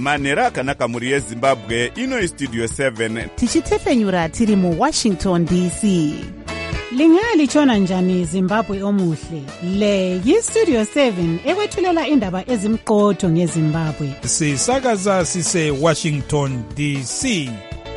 manhero akanaka muri yezimbabwe. Ino istudio 7 tichitefenyura tiri muWashington DC. Lingalitshona njani Zimbabwe omuhle? Le yiStudio 7 ekwethulela indaba ezimqotho ngeZimbabwe. Sisakaza sise Washington DC.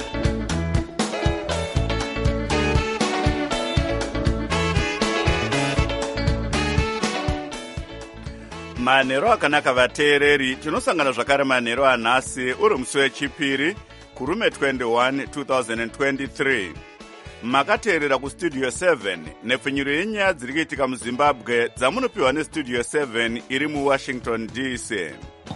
manhero akanaka vateereri. Tinosangana zvakare manhero anhasi uri musi wechipiri kurume 21 2023. Makateerera kustudio 7 nepfenyuro yenyaya dziri kuitika muZimbabwe dzamunopiwa nestudio 7 iri muWashington DC.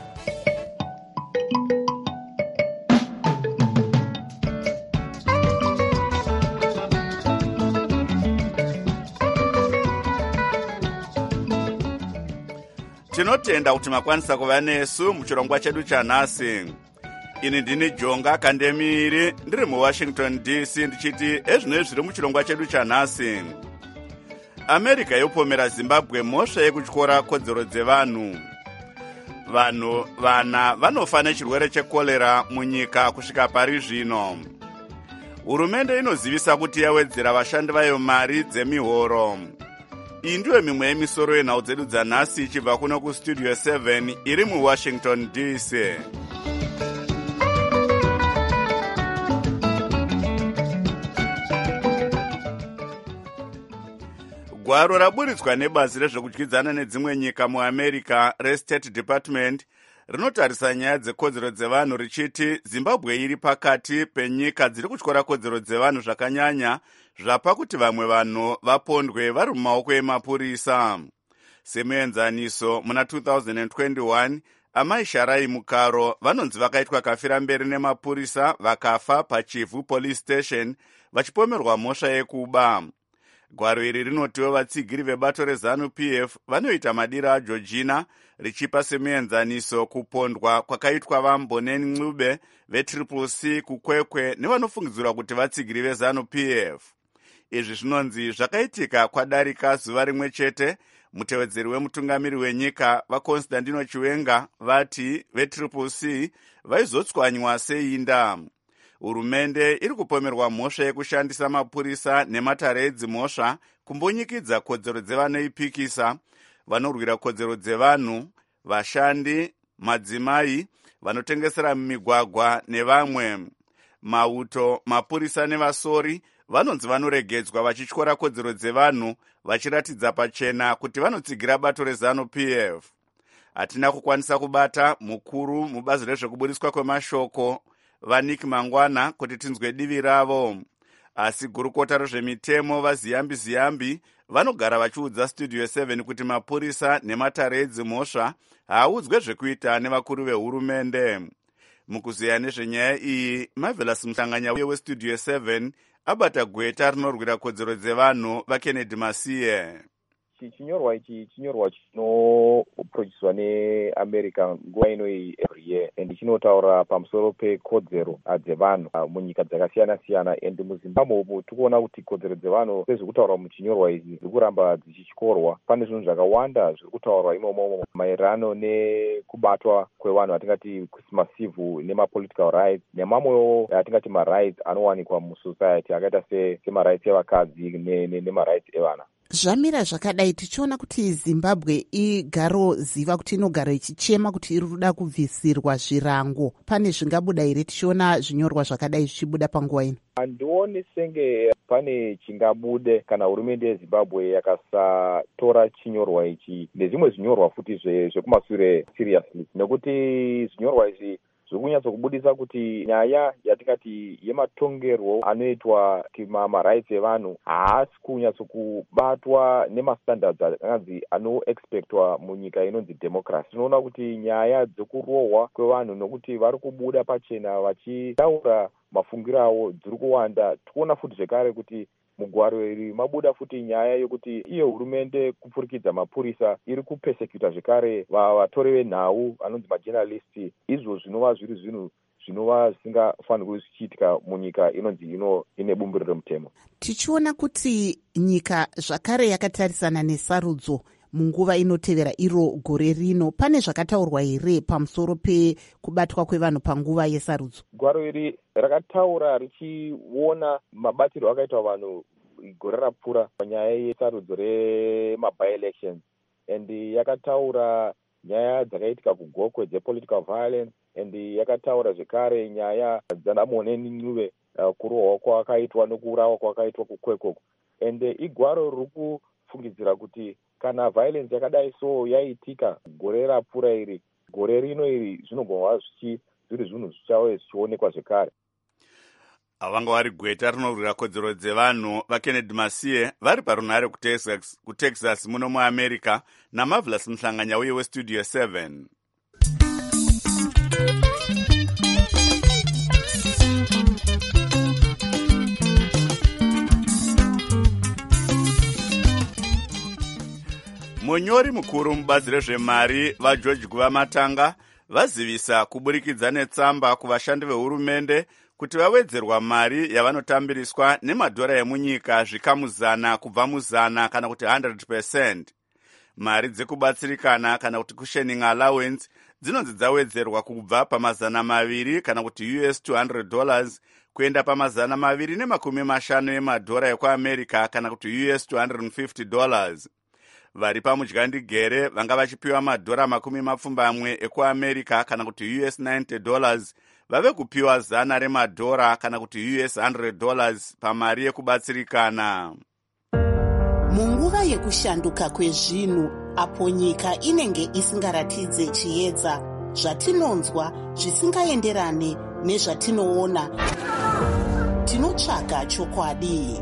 Tinotenda kuti makwanisa kuva nesu muchirongwa chedu chanhasi. Ini ndini Jonga Kandemiri ndiri muWashington DC ndichiti ezvino zviri muchirongwa chedu chanhasi. America yopomera Zimbabwe mhosva yekutyora kodzero dzevanhu. Vana vanofa nechirwere chekorera munyika kusvika pari zvino. Hurumende inozivisa kuti yawedzera vashandi vayo mari dzemihoro. Iyi ndiyo mimwe yemisoro yenhau dzedu dzanhasi ichibva kuno kustudio 7 iri muWashington DC. Gwaro raburitswa nebazi rezvekudyidzana nedzimwe nyika muAmerica reState Department rinotarisa nyaya dzekodzero dzevanhu richiti Zimbabwe iri pakati penyika dziri kutyora kodzero dzevanhu zvakanyanya zvapa kuti vamwe vanhu vapondwe vari mumaoko emapurisa. Semuenzaniso muna 2021 amai Sharai Mukaro vanonzi vakaitwa kafira mberi nemapurisa vakafa paChivu Police Station vachipomerwa mhosva yekuba. Gwaro iri rinotiwo vatsigiri vebato reZANU-PF vanoita madiro aJoργina richipa semuenzaniso kupondwa kwakaitwa vaMboneni Ncube veCCC kuKwekwe nevanofungidzirwa kuti vatsigiri veZANU-PF. Izvi zvinonzi zvakaitika kwadarika zuva rimwe chete. Mutevedzeri wemutungamiri wenyika vaConstantino Chiwenga vati veCCC vaizotswanywa seinda. Hurumende iri kupomerwa mhosva yekushandisa mapurisa nematare edzimhosva kumbonyikidza kodzero dzevanoipikisa, vanorwira kodzero dzevanhu, vashandi, madzimai, vanotengesera mumigwagwa nevamwe. Mauto, mapurisa nevasori vanonzi vanoregedzwa vachityora kodzero dzevanhu vachiratidza pachena kuti vanotsigira bato reZANU-PF. Hatina kukwanisa kubata mukuru mubazi rezvekuburiswa kwemashoko vaNick Mangwana kuti tinzwe divi ravo. Asi gurukota rezvemitemo vaZiyambi vanogara vachiudza studio 7 kuti mapurisa nematare edzimhosva haaudzwe zvekuita nevakuru vehurumende. Mukuzeya nezvenyaya iyi, Marvelous Mhlanganya westudio 7 abata gweta rinorwira kodzero dzevanhu vaKennedy Masiye. Chinyorwa ichi chinyorwa chinoproducwa neAmerica nguva inoi every year and chinotaura pamusoro pekodzero dzevanhu munyika dzakasiyana siyana. And muZimbabwe tikuona kuti kodzero dzevanhu sezvikutaurwa muchinyorwa ichi dziri kuramba dzichityorwa. Pane zvinhu zvakawanda zviri kutaurwa imomo maererano nekubatwa kwevanhu atingati kusimasivu nemapolitical rights nemamwewo atingati marights anowanikwa musociety akaita semarights evakadzi nemarights evana. Zvamira zvakadai tichiona kuti Zimbabwe igaroziva kuti inogara ichichema kuti iri kuda kubvisirwa zvirango. Pane zvingabuda here tichiona zvinyorwa zvakadai zvichibuda panguva ino? Handioni senge pane chingabude kana hurumende yeZimbabwe yakasatora chinyorwa ichi nezvimwe zvinyorwa futi zvekumashure seriously, nekuti zvinyorwa izvi zviri kunyatsokubudisa kuti nyaya yatingati yematongerwo anoitwa marights evanhu haasi kunyatsokubatwa nemastandards akanzi anoexpectwa munyika inonzi democracy. Tinoona kuti nyaya dzekurohwa kwevanhu nokuti vari kubuda pachena vachitaura mafungiro avo dziri kuwanda. Tikuona futi zvekare kuti mugwaro iri mabuda futi nyaya yokuti iyo hurumende kupfurikidza mapurisa iri kupesecuta zvekare vatori venhau anonzi majournalisti. Izvo zvinova zviri zvinhu zvinova zvisingafanirwi zvichiitika munyika inonzi ine bumbiro remutemo. Tichiona kuti nyika zvakare yakatarisana nesarudzo munguva inotevera iro gore rino. Pane zvakataurwa here pamusoro pekubatwa kwevanhu panguva yesarudzo? Gwaro iri rakataura richiona mabatirwo akaitwa vanhu gore rapfuura panyaya yesarudzo rema-by-elections, and yakataura nyaya dzakaitika kugokwe dzepolitical violence, and yakataura zvekare nyaya dzanamoneni Ncube, kurohwa kwakaitwa nokurawa kwakaitwa kukwekoko. And igwaro riri kufungidzira kuti kana violence yakadai so yaitika gore rapfuura iri, gore rino iri zvinogona zviri zvinhu zvichave zvichionekwa zvekare. Vanga vari gweta rinorwira kodzero dzevanhu vaKennedy Masiye vari parunhare kuTexas muno muAmerica naMarvelous Mhlanganya uye weStudio 7. Munyori mukuru mubazi rezvemari vaGeorge Guvamatanga vazivisa kuburikidza netsamba kuvashandi vehurumende kuti vawedzerwa mari yavanotambiriswa nemadhora emunyika zvikamu 100 kubva mu100 kana kuti 100%. Mari dzekubatsirikana kana kuti cushioning allowance dzinonzi dzawedzerwa kubva pama200 kana kuti $200 kuenda pama250 emadhora ekuAmerica kana kuti $250. Vari pamudyandegere vanga vachipiwa madhora 70 ekuAmerica kana kuti $90 vave kupiwa 100 remadhora kana kuti $100 pamari yekubatsirikana. Munguva yekushanduka kwezvinhu, apo nyika inenge isingaratidze chiedza, zvatinonzwa zvisingaenderane nezvatinoona, tinotsvaga chokwadi.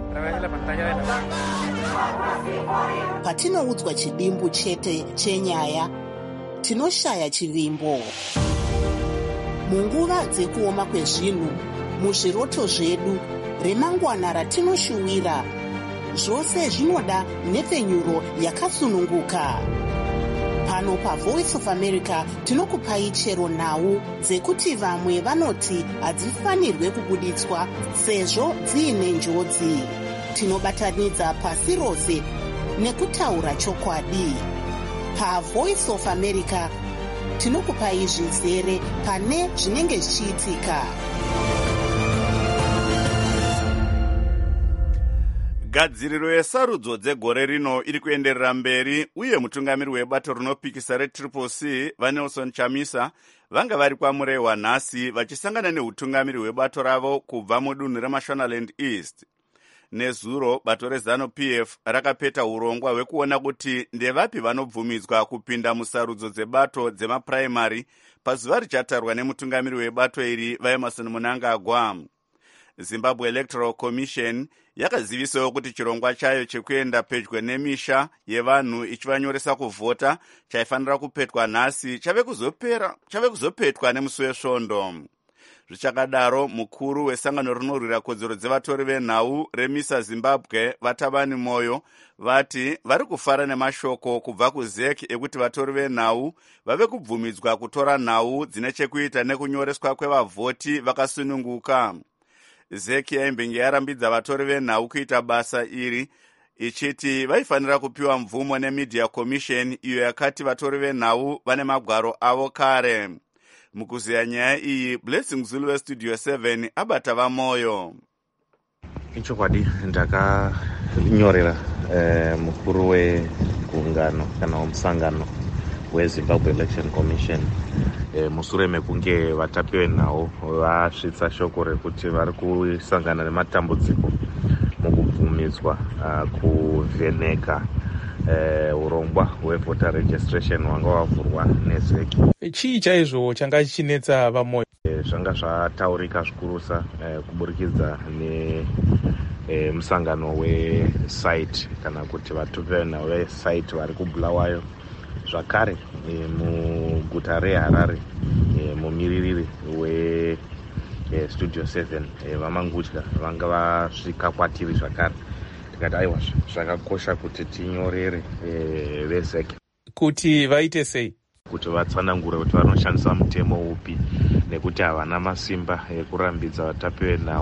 Patinoudzwa chidimbu chete chenyaya, tinoshaya chivimbo. Munguva dzekuoma kwezvinhu, muzviroto zvedu, remangwana ratinoshuwira, zvose zvinoda nhepfenyuro yakasununguka. Pano paVoice of America tinokupai chero nhau dzekuti vamwe vanoti hadzifanirwe kubuditswa sezvo dziine njodzi. Tinobatanidza pasi rose nekutaura chokwadi. PaVoice of America tinokupai zvizere pane zvinenge zvichiitika. Gadziriro yesarudzo dzegore rino iri kuenderera mberi uye mutungamiri webato rinopikisa reCCC vaNelson Chamisa vanga vari kwamurehwa nhasi vachisangana neutungamiri hwebato ravo kubva mudunhu reMashonaland East. Nezuro bato reZANU-PF rakapeta urongwa hwekuona kuti ndevapi vanobvumidzwa kupinda musarudzo dzebato dzemapuraimari pazuva richatarwa nemutungamiri webato iri vaEmerson Mnangagwa. Zimbabwe Electoral Commission yakazivisawo kuti chirongwa chayo chekuenda pedyo nemisha yevanhu ichivanyoresa kuvhota chaifanira kupetwa nhasi chave kuzopetwa nemusi wesvondo. Zvichakadaro, mukuru wesangano rinorwira kodzero dzevatori venhau remisa Zimbabwe Vatabani Moyo vati vari kufara nemashoko kubva kuZEC ekuti vatori venhau vave kubvumidzwa kutora nhau dzine chekuita nekunyoreswa kwevavhoti vakasununguka. ZEC yaimbenge yarambidza vatori venhau kuita basa iri ichiti vaifanira kupiwa mvumo neMedia Commission iyo yakati vatori venhau vane magwaro avo kare. Mukuziya nyaya iyi, Blessing Zulu weStudio 7 abata vamoyo. Ichokwadi ndakanyorera mukuru wegungano kana musangano weZimbabwe Election Commission musure mekunge vatapi venhau vasvitsa shoko rekuti vari kusangana nematambudziko mukubvumidzwa kuvheneka urongwa hwevoter registration hwanga wavhurwa neZEC. Chii chaizvo changa chichinetsa vamoyo? Zvanga zvataurika zvikurusa kuburikidza nemusangano wesite kana kuti vatupi venhau vesite vari kuBulawayo, zvakare muguta reHarare mumiririri weStudio 7 vamangudya vanga vasvika kwatiri zvakare. Tikati aiwa zvakakosha kuti tinyorere veZEC kuti vaite sei, kuti vatsanangure kuti vanoshandisa mutemo upi nekuti havana masimba ekurambidza vatapi venhau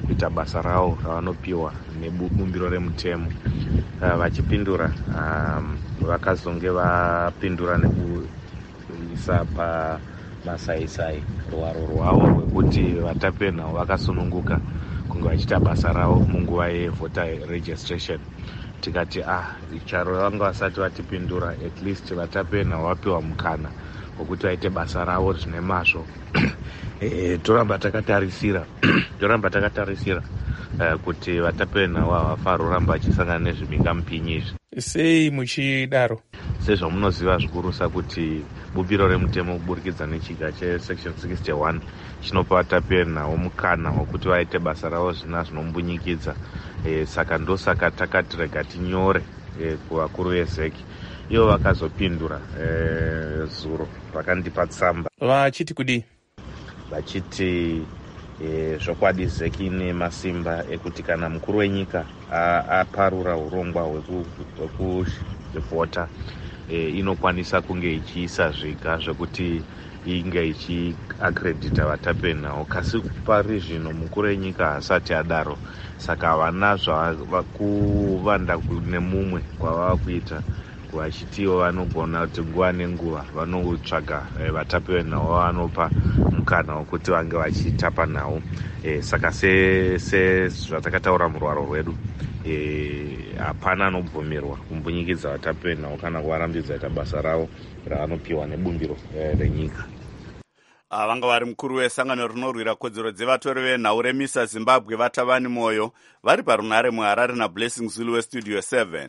kuita basa ravo ravanopiwa nebumbiro remutemo. Vachipindura vakazonge vapindura nekuisa pamasaisai ruwaro rwavo rwekuti vatapenhau vakasununguka kunge vachiita basa ravo munguva yevoter registration. Tikati charo vanga vasati vatipindura, at least vatapenhau vapiwa mukana wekuti vaite basa ravo zvine mazvo. Toramba takatarisira kuti vatapenhau havafaroramba vachisangana nezvimhingamupinyi izvi. Sei muchidaro? Sezvamunoziva zvikurusa kuti bumbiro remutemo kuburikidza nechiga chesection 61 chinopa vatapenhau mukana wekuti vaite basa ravo zvinombunyikidza. Saka ndosaka takati rega tinyore kuvakuru vezeki. Ivo vakazopindura zuro vakandipa tsamba vachiti kudii? Vachiti zvokwadi zeki nemasimba ekuti kana mukuru wenyika aparura urongwa hwekuvhota, inokwanisa kunge ichiisa zviga zvekuti inge ichiakredita vatapenhau. Kasi pari zvino mukuru wenyika haasati adaro, saka havana zvakuvanda nemumwe kwavava kuita, vachitiwo vanogona kuti nguva nenguva vanotsvaga vatapenhau vanopa mukana wekuti vange vachitapa nhau. Saka zvatakataura murwaro rwedu, hapana anobvumirwa kumbunyikidza vatapenhau kana kuvarambidza ita basa ravo ravanopiwa nebumbiro renyika. Vanga vari mukuru wesangano rinorwira kodzero dzevatori venhau remisa Zimbabwe Vatavani Moyo vari parunhare muHarare naBlessing Zulu weStudio 7.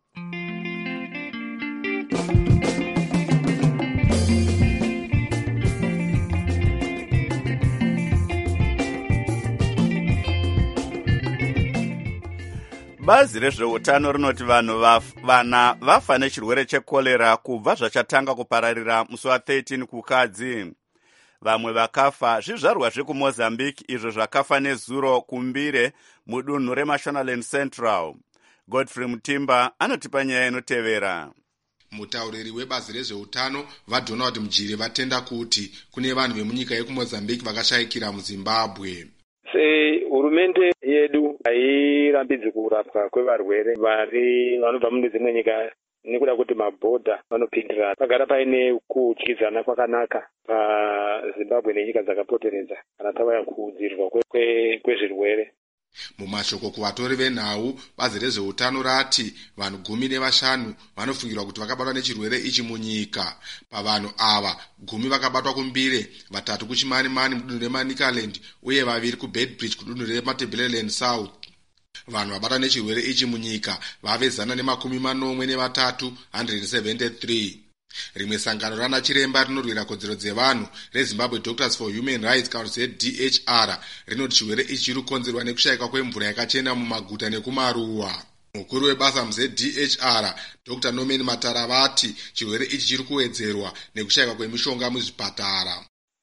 Bazi rezveutano rinoti vana vafa nechirwere chekorera kubva zvachatanga kupararira musi wa13 kukadzi. Vamwe vakafa zvizvarwa zvekuMozambique izvo zvakafa nezuro kumbire mudunhu reMashonaland Central. Godfrey Mutimba anotipa nyaya inotevera. Mutauriri webazi rezveutano vaDonald Mujiri vatenda kuti kune vanhu vemunyika yekuMozambique vakashayikira muZimbabwe. Hurumende yedu hairambidzi kurapwa kwevarwere vanobva mune dzimwe nyika nekuda kuti mabhodha vanopindira. Pagara paine kudyidzana kwakanaka paZimbabwe nenyika dzakapoteredza kana tavaya kudzivirirwa kwezvirwere. Mumashoko kuvatori venhau, bazi rezveutano rati vanhu 15 vanofungirwa kuti vakabatwa nechirwere ichi munyika. Pavanhu ava 10 vakabatwa kumbire, 3 kuChimanimani mudunhu reManicaland uye 2 kuBedbridge kudunhu reMatabeleland South. Vanhu vabatwa nechirwere ichi munyika vave 143 173. Rimwe sangano rana chiremba rinorwira kodzero dzevanhu reZimbabwe Doctors for Human Rights Council DHR rinoti chirwere ichi chiri kukonzerwa nekushayika kwemvura yakachena mumaguta nekumaruwa. Mukuru webasa muZDHR Dr. Norman Matara vati chirwere ichi chiri kuwedzerwa nekushayika kwemishonga muzvipatara.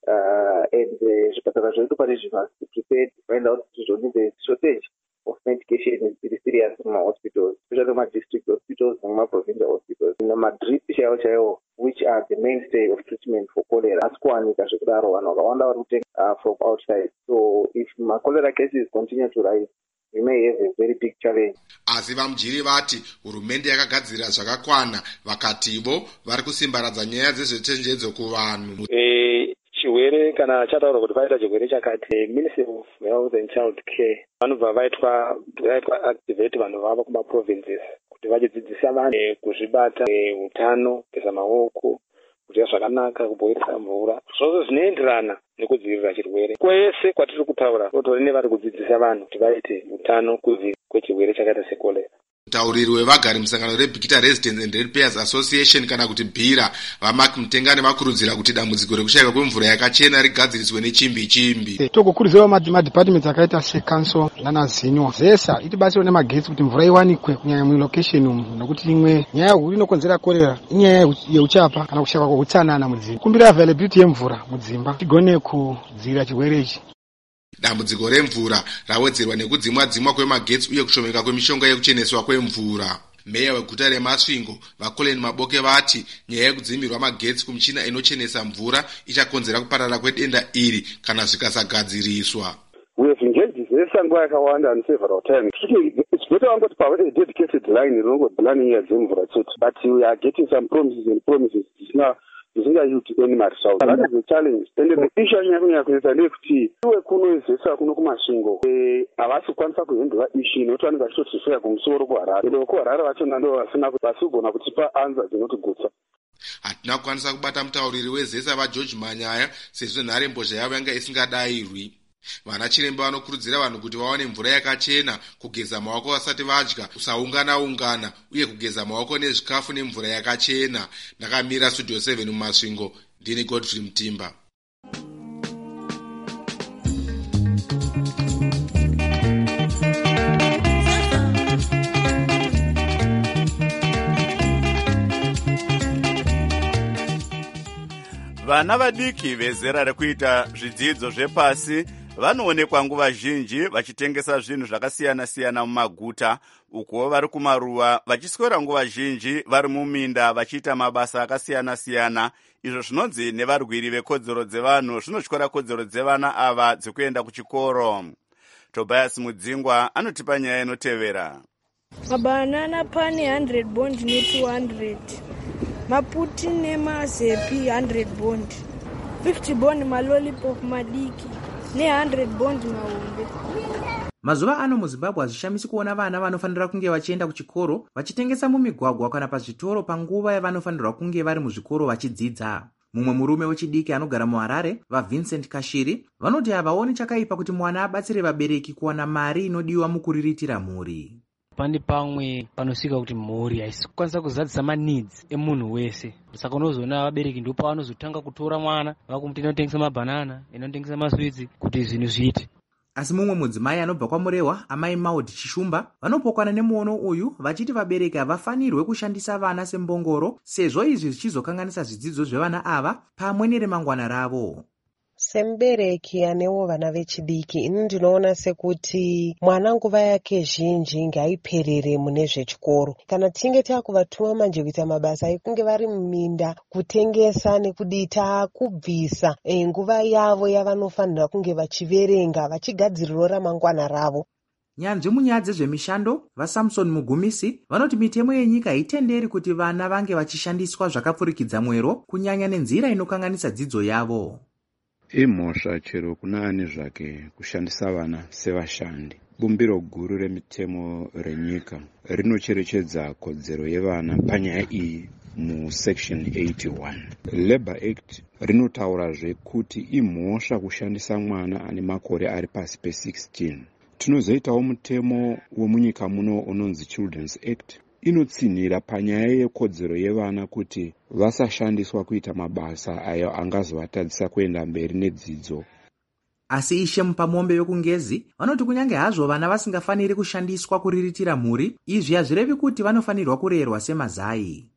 Zvipatara zvedu pane zvimasi prepared to find out kuti zvonide shortage of medication is very serious in my hospitals, especially my district hospitals and my provincial hospitals. In my drip chaiwo, which are the mainstay of treatment for cholera. Asikuwanika zvekudaro vanhu vakawanda vari kutenga from outside. So if my cholera cases continue to rise, we may have a very big challenge. Asi vaMujiri vati hurumende yakagadzirira zvakakwana, vakativo vari kusimbaradza nyaya dzezvechenjedzo kuvanhu. Chirwere kana chataura kuti paita chirwere chakati, Ministry of Health and Child Care vanobva vaitwa activate vanhu vava kumaprovinces kuti vachidzidzisa vanhu kuzvibata, utano, kugeza maoko, kudya zvakanaka, kuboilisa mvura, zvose zvinoenderana nekudzivirira chirwere. Kwese kwatiri kutaura totori nevari kudzidzisa vanhu kuti vaite utano kudzivirira kwechirwere chakaita sekorera. Mutauriri wevagari musangano reBikita Residents and Ratepayers Association kana kuti BIRA vaMark Mutengane vakurudzira kuti dambudziko rekushayika kwemvura yakachena rigadziriswe nechimbi. Tokukurudzira madhipatiments akaita seCouncil nanaZINO zesa itibatsire nemagetsi kuti mvura iwanikwe kunyanya mulocation umu, nokuti imwe nyaya huru inokonzera korera inyaya yeuchapa kana kushayika kweutsanana mudzimba. Kumbira availability yemvura mudzimba tigone kudzivirira chirwere ichi. Dambudziko remvura rawedzerwa nekudzimwa kwemagetsi uye kushomeka kwemishonga yekucheneswa kwemvura. Meya weguta reMasvingo vaColin Maboke vati nyaya yekudzimirwa magetsi kumichina inochenesa mvura ichakonzera kuparara kwedenda iri kana zvikasagadziriswa. We have engaged the kushandisa nguva yakawanda and several times. It's better wangoti pave a dedicated line rinongodhilani nyaya dzemvura chete, but we are getting some promises and promises dzisingaiti any result. That is the challenge. And the issue anyanya kuita ndeyekuti iwe kunoizesa kuno kumasvingo havasi kukwanisa kuhendura issue inoti vanenge vachitotisvika kumusoro kuharare. Kuharare vachona ndo vasina vasigona kutipa anza dzinotigutsa. Hatina kukwanisa kubata mutauriri wezesa vageorge Manyaya sezvo nharembozha yavo yanga isingadayirwi. Vana chiremba vanokurudzira vanhu kuti vawane mvura yakachena, kugeza maoko vasati vadya, kusaungana uye kugeza maoko nezvikafu nemvura yakachena. Ndakamira Studio 7 mumasvingo, ndini Godfrey Mutimba. Vana vadiki vezera rekuita zvidzidzo zvepasi vanoonekwa nguva zhinji vachitengesa zvinhu zvakasiyana-siyana mumaguta, uko vari kumaruwa vachiswera nguva zhinji vari muminda vachiita mabasa akasiyana-siyana, izvo zvinonzi nevarwiri vekodzero dzevanhu zvinotyora kodzero dzevana ava dzekuenda kuchikoro. Tobias Mudzingwa anotipa nyaya inotevera. Mabanana pane 100 bond ne 200, maputi nemazepi 100 bond, 50 bond malolipop madiki ne100 bond mahombe. Mazuva ano muZimbabwe hazvishamisi kuona vana vanofanira kunge vachienda kuchikoro vachitengesa mumigwagwa kana pazvitoro panguva yavanofanirwa kunge vari muzvikoro vachidzidza. Mumwe murume wechidiki anogara muHarare, vaVincent Kashiri, vanoti havaoni chakaipa kuti mwana abatsire vabereki kuwana mari inodiwa mukuriritira mhuri. Pane pamwe panosvika kuti mhuri haisi kukwanisa kuzadzisa maneeds emunhu wese. Saka unozoona vabereki ndipo pavanozotanga kutora mwana vakumuti inotengesa mabhanana, inotengesa maswitsi kuti zvinhu zviite. Asi mumwe mudzimai anobva kwaMurewa, amai Maud Chishumba, vanopokwana nemuono uyu vachiti vabereki havafanirwe kushandisa vana sembongoro, sezvo izvi zvichizokanganisa zvidzidzo zvevana ava pamwe neremangwana ravo. Sembereki anewo vana vechidiki, ini ndinoona sekuti mwana nguva yake zhinji ngaiperere mune zvechikoro. Kana tinge takuvatuma manje kuita mabasa ekunge vari muminda, kutengesa nekudita, kubvisa nguva yavo yavanofanira kunge vachiverenga, vachigadzirira ramangwana ravo. Nyanzvi munyaya dzezvemishando, vaSamson Mugumisi vanoti mitemo yenyika haitenderi kuti vana vange vachishandiswa zvakapfurikidza mwero, kunyanya nenzira inokanganisa dzidzo yavo. Imhosva chero kuna ani zvake kushandisa vana sevashandi. Bumbiro guru remitemo renyika rinocherechedza kodzero yevana panyaya iyi musection 81. Labour Act rinotaurazve kuti imhosva kushandisa mwana ane makore ari pasi pe16. Tinozoitawo mutemo wemunyika muno unonzi Children's Act. Inotsinhira panyaya yekodzero yevana kuti vasashandiswa kuita mabasa ayo angazovatadzisa kuenda mberi nedzidzo. Asi Ishe Mupamombe wekungezi vanoti kunyange hazvo vana vasingafaniri kushandiswa kuriritira mhuri, izvi hazvirevi kuti vanofanirwa kurerwa semazai.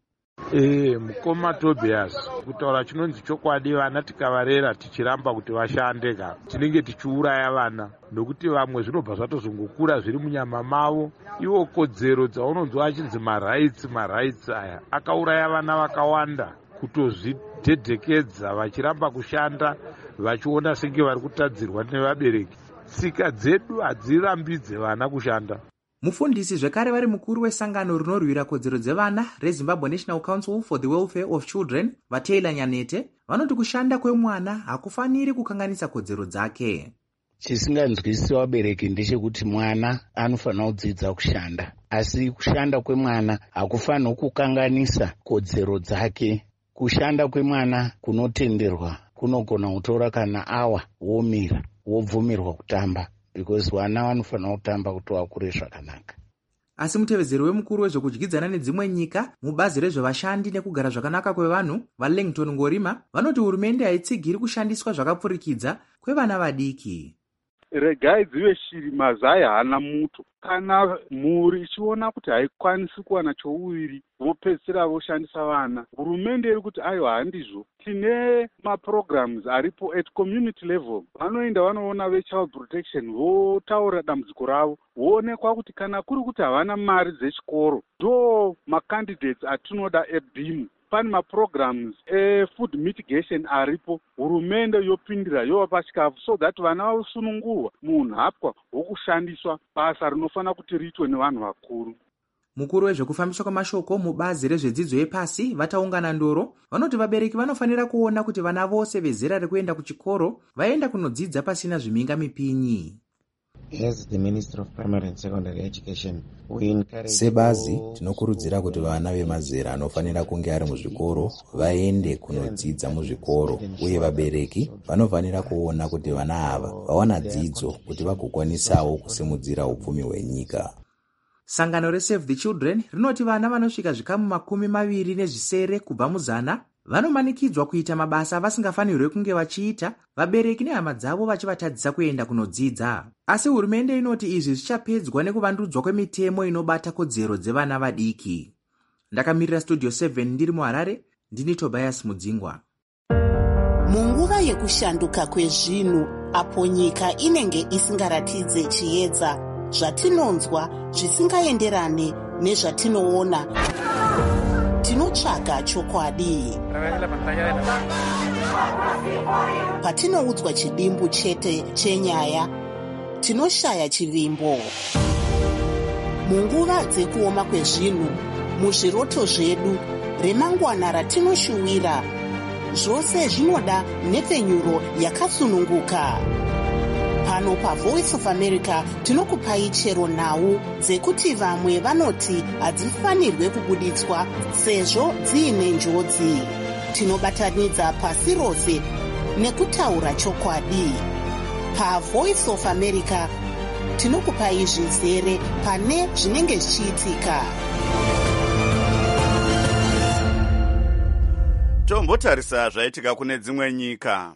Mukoma Tobias, kutaura chinonzi chokwadi, vana tikavarera tichiramba kuti vashande tinenge tichiuraya vana, nokuti vamwe zvinobva zvatozongokura zviri munyama mavo. Iwo kodzero dzaunonzwa achinzi marights aya akauraya vana vakawanda kutozvidhedhekedza vachiramba kushanda vachiona senge vari kutadzirwa nevabereki. Tsika dzedu hadzirambidze vana kushanda. Mufundisi zvekare vari mukuru wesangano rinorwira kodzero dzevana reZimbabwe National Council for the Welfare of Children, vaTaylor Nyanete, vanoti kushanda kwemwana hakufaniri kukanganisa kodzero dzake. Chisinganzwisi vabereki ndechekuti mwana anofanira kudzidza kushanda, asi kushanda kwemwana hakufaniri kukanganisa kodzero dzake. Kushanda kwemwana kunotenderwa kunogona kutora kana awa womira wobvumirwa kutamba, because vana vanofanira kutamba kuti vakure zvakanaka. Asi mutevezeri wemukuru wezvokudyidzana nedzimwe nyika mubazi rezvevashandi nekugara zvakanaka kwevanhu, vaLangton Ngorima, vanoti hurumende haitsigiri kushandiswa zvakapfurikidza kwevana vadiki. Regai dzive shiri, mazai haana muto. Kana mhuri ichiona kuti haikwanisi kuwana chouviri, vopedzisira voshandisa vana. Hurumende iri kuti aiwa handizvo, tine maprograms aripo at community level. Vanoenda vanoona vechild protection, votaura dambudziko ravo, voonekwa kuti kana kuri kuti havana mari dzechikoro, ndo macandidates atinoda eBeam. pane maprograms efood mitigation aripo, hurumende yopindira yovapa chikafu so that vana vavosunungurwa muunhapwa hwokushandiswa basa rinofanira kuti riitwe nevanhu vakuru. Mukuru wezvekufambiswa kwamashoko mubazi rezvedzidzo yepasi vataungana ndoro vanoti vabereki vanofanira kuona kuti vana vose vezera rekuenda kuchikoro vaenda kunodzidza pasina zviminga mipinyi. As the Minister of Primary and Secondary Education, we encourage sebazi tinokurudzira kuti vana vemazera anofanira kunge ari muzvikoro vaende kunodzidza muzvikoro, uye vabereki vanofanira kuona kuti vana ava vawana dzidzo kuti vagokwanisawo kusimudzira upfumi hwenyika. Sangano reSave the Children rinoti vana vanosvika zvikamu 27 kubva muzana vanomanikidzwa kuita mabasa vasingafanirwe kunge vachiita, vabereki nehama dzavo vachivatadzisa kuenda kunodzidza. Asi hurumende inoti izvi zvichapedzwa nekuvandudzwa kwemitemo inobata kodzero dzevana vadiki. Ndakamirira Studio 7 ndiri muHarare, ndini Tobias Mudzingwa. Munguva yekushanduka kwezvinhu, apo nyika inenge isingaratidze chiedza, zvatinonzwa zvisingaenderane nezvatinoona, tinotsvaga chokwadi. Patinoudzwa chidimbu chete chenyaya, tinoshaya chivimbo. Munguva dzekuoma kwezvinhu, muzviroto zvedu, remangwana ratinoshuwira, zvose zvinoda nhepfenyuro yakasununguka. Pano paVoice of America tinokupai chero nhau dzekuti vamwe vanoti hadzifanirwe kubuditswa sezvo dziine njodzi. Tinobatanidza pasi rose nekutaura chokwadi. PaVoice of America tinokupai zvizere pane zvinenge zvichiitika. Tombotarisa zvaitika kune dzimwe nyika.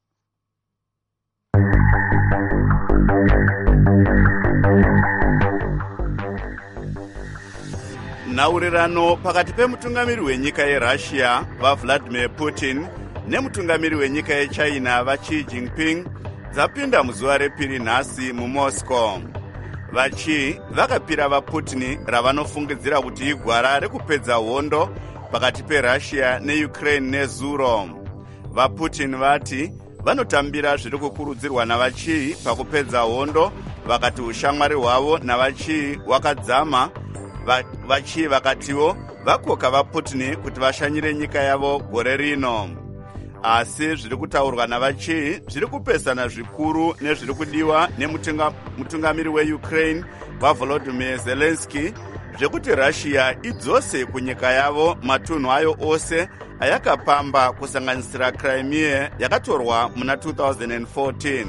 Nhaurirano pakati pemutungamiri wenyika yeRussia vaVladimir Putin nemutungamiri wenyika yeChina vaXi Jinping dzapinda muzuva repiri nhasi muMoscow. VaXi vakapira vaPutin ravanofungidzira kuti igwara rekupedza hondo pakati peRussia neUkraine nezuro. VaPutin vati vanotambira zviri kukurudzirwa navaXi pakupedza hondo, vakati ushamwari hwavo navaXi hwakadzama. VaXi vakatiwo vakoka vaPutin kuti vashanyire nyika yavo gore rino. Asi zviri kutaurwa navaXi zviri kupesana zvikuru nezviri kudiwa nemutungamiri weUkraine vaVolodymyr Zelensky zvekuti Russia idzose kunyika yavo matunhu ayo ose ayakapamba kusanganisira Crimea yakatorwa muna 2014.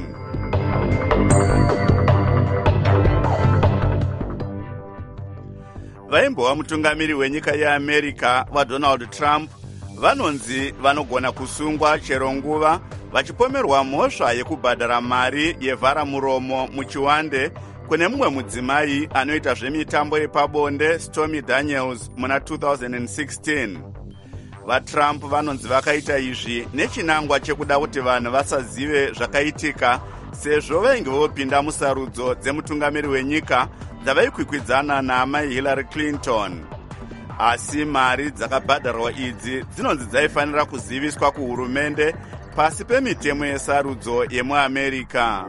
Vaimbova mutungamiri wenyika yeAmerica vaDonald Trump vanonzi vanogona kusungwa chero nguva vachipomerwa mhosva yekubhadhara mari yevhara muromo muchiwande kune mumwe mudzimai anoita zvemitambo yepabonde Stormy Daniels muna 2016. VaTrump vanonzi vakaita izvi nechinangwa chekuda kuti vanhu vasazive zvakaitika sezvo vainge vopinda musarudzo dzemutungamiri wenyika dzavaikwikwidzana naamai Hillary Clinton. Asi mari dzakabhadharwa idzi dzinonzi dzaifanira kuziviswa kuhurumende pasi pemitemo yesarudzo yemuAmerica.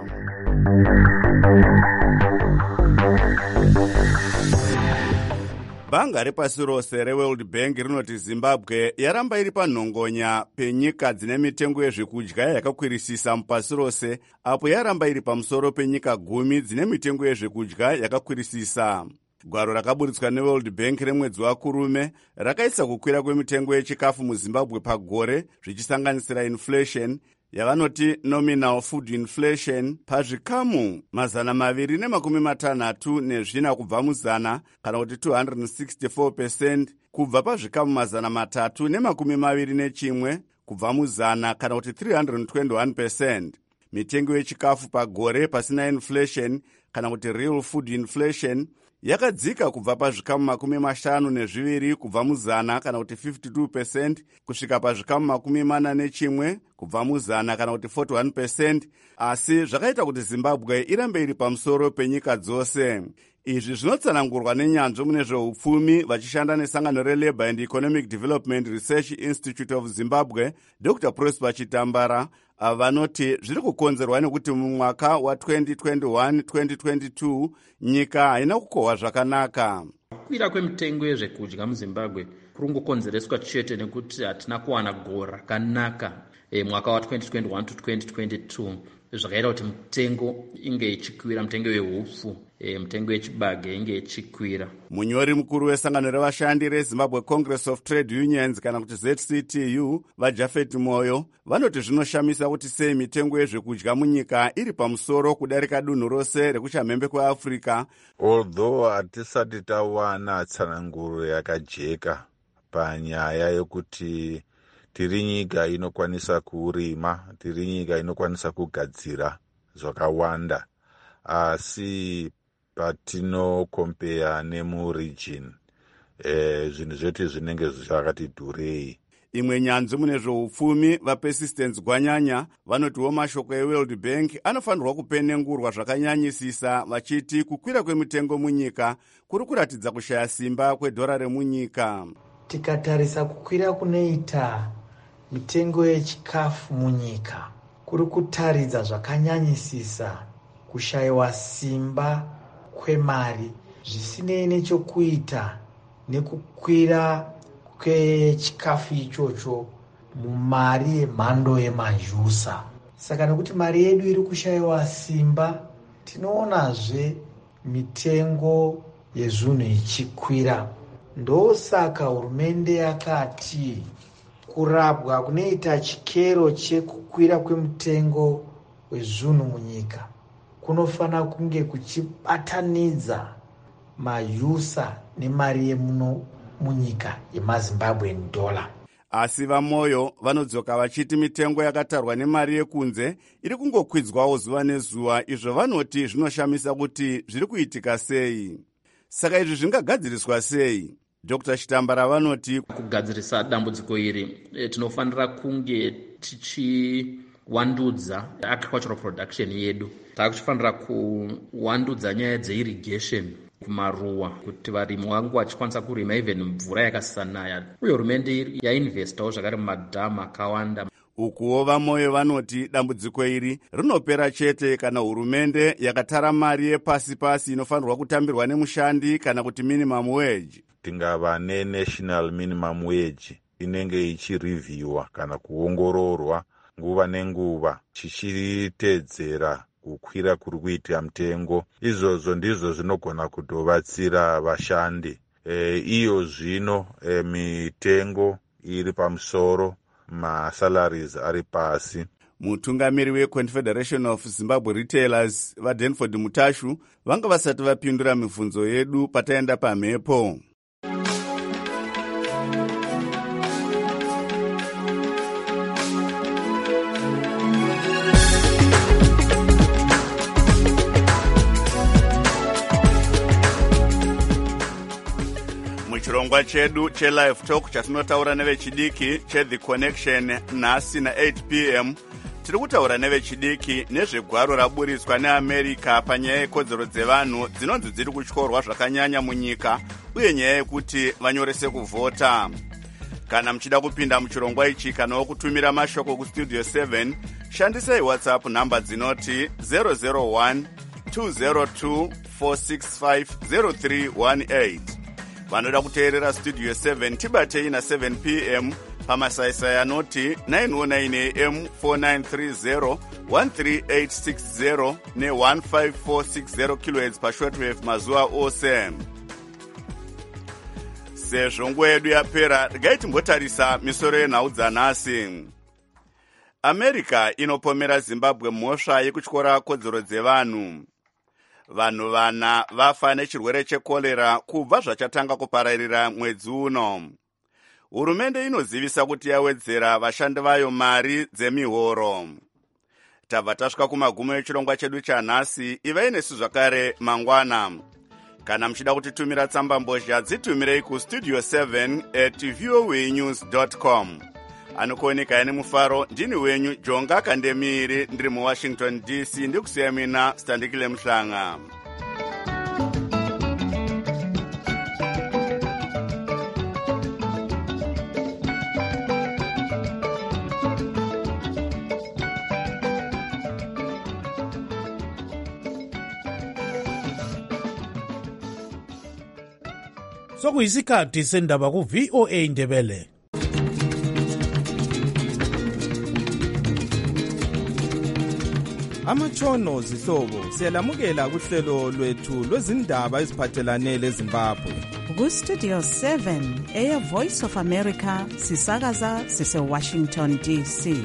Bhanga repasi rose reWorld Bank rinoti Zimbabwe yaramba iri panhongonya penyika dzine mitengo yezvekudya yakakwirisisa mupasi rose, apo yaramba iri pamusoro penyika 10 dzine mitengo yezvekudya yakakwirisisa. Gwaro rakaburitswa neWorld Bank remwedzi waKurume rakaisa kukwira kwemitengo yechikafu muZimbabwe pagore zvichisanganisira inflation yavanoti nominal food inflation pazvikamu 264 kubva muzana, kana kuti 264% kubva pazvikamu 321 kubva muzana, kana kuti 321%. Mitengo yechikafu pagore pasina inflation kana kuti real food inflation yakadzika kubva pazvikamu 52 kubva muzana, kana kuti 52%, kusvika pazvikamu 41 kubva muzana, kana kuti 41%, asi zvakaita kuti Zimbabwe irambe iri pamusoro penyika dzose. izvi zvinotsanangurwa nenyanzvi mune zveupfumi vachishanda nesangano relabour and economic development research institute of zimbabwe dr prosper chitambara vanoti zviri kukonzerwa nekuti mumwaka wa2021-2022 nyika haina kukohwa zvakanaka. Kukwira kwemitengo yezvekudya muzimbabwe kuri kungokonzereswa chete nekuti hatina kuwana gore rakanaka mwaka wa2021-2022 zvakaita kuti mitengo inge ichikwira, mitengo yehupfu, mitengo yechibage inge ichikwira. Munyori mukuru wesangano revashandi reZimbabwe Congress of Trade Unions kana kuti ZCTU vaJafet Moyo vanoti zvinoshamisa kuti sei mitengo yezvekudya munyika iri pamusoro kudarika dunhu rose rekuchamhembe kweAfrica. Although hatisati tawana tsananguro yakajeka panyaya yokuti tiri nyika inokwanisa kurima, tiri nyika inokwanisa kugadzira zvakawanda, asi patinokompea nemuregion zvinhu zvetu zvinenge zvakati dhurei. Imwe nyanzvi mune zveupfumi vaPersistence Gwanyanya vanotiwo mashoko eWorld Bank anofanirwa kupenengurwa zvakanyanyisisa, vachiti kukwira kwemitengo munyika kuri kuratidza kushaya simba kwedhora remunyika. Tikatarisa kukwira kunoita mitengo yechikafu munyika kuri kutaridza zvakanyanyisisa kushayiwa simba kwemari, zvisinei nechokuita nekukwira kwechikafu ichocho mumari yemhando yemajusa. Saka nekuti mari yedu iri kushayiwa simba, tinoonazve mitengo yezvinhu ichikwira. Ndosaka hurumende yakati kurapwa kunoita chikero chekukwira kwemitengo wezvinhu munyika kunofana kunge kuchibatanidza majusa nemari yemuno munyika yemaZimbabwean dollar. Asi vaMoyo vanodzoka vachiti mitengo yakatarwa nemari yekunze iri kungokwidzwawo zuva nezuva, izvo vanoti zvinoshamisa kuti zviri kuitika sei. Saka izvi zvingagadziriswa sei? Dr. Chitambara vanoti kugadzirisa dambudziko iri tinofanira kunge tichiwandudza agricultural production yedu. Takufanira kuwandudza nyaya dzeirrigation kumaruwa kuti varimi vangu vachikwanisa kurima even mvura yakasanaya, uye hurumende yainvestawo zvakare mumadhamu akawanda. Ukuwo vaMoyo vanoti dambudziko iri rinopera chete kana hurumende yakatara mari yepasi-pasi inofanirwa kutambirwa nemushandi kana kuti minimum wage. Tingava nenational minimum wage inenge ichirevhiwa kana kuongororwa nguva nenguva chichitedzera kukwira kuri kuitira mitengo. Izvozvo ndizvo zvinogona kutovatsira vashandi. Iyo zvino mitengo iri pamusoro, masalaries ari pasi. Mutungamiri weConfederation of Zimbabwe Retailers vaDenford Mutashu vanga vasati vapindura mibvunzo yedu pataenda pamhepo. Chirongwa chedu cheLive Talk chatinotaura nevechidiki cheThe Connection nhasi na8 p.m. tiri kutaura nevechidiki nezvegwaro raburitswa neAmerica panyaya yekodzero dzevanhu dzinonzi dziri kutyorwa zvakanyanya munyika, uye nyaya yekuti vanyorese kuvhota. Kana muchida kupinda muchirongwa ichi kanawo kutumira mashoko kustudio 7, shandisai WhatsApp namba dzinoti 001 202 465 0318. Vanoda kuteerera studio 7 tibatei na7 p.m. pamasaisai anoti 909 AM 4930 13860 ne15460 kHz pashortwave mazuva ose. Sezvo nguva yedu yapera, regai timbotarisa misoro yenhau dzanhasi. America inopomera Zimbabwe mhosva yekutyora kodzero dzevanhu. Vanhu vana vafa nechirwere chekorera kubva zvachatanga kupararira mwedzi uno. Hurumende inozivisa kuti yawedzera vashandi vayo mari dzemihoro. Tabva tasvika kumagumo echirongwa chedu chanhasi. Ivai nesu zvakare mangwana. Kana muchida kutitumira tsamba mbozha dzitumirei kustudio 7@voanews.com. Anokuoneka ine mufaro ndini wenyu Jonga Kandemiri, ndiri muWashington DC, ndikusiya mina Standikile Mhlanga. Sokuyisikhathi sendaba ku VOA Indebele. Amatshono zihlobo siyalamukela kuhlelo lwethu lwezindaba eziphathelane leZimbabwe. Ku Studio 7 Air Voice of America sisakaza sise Washington DC.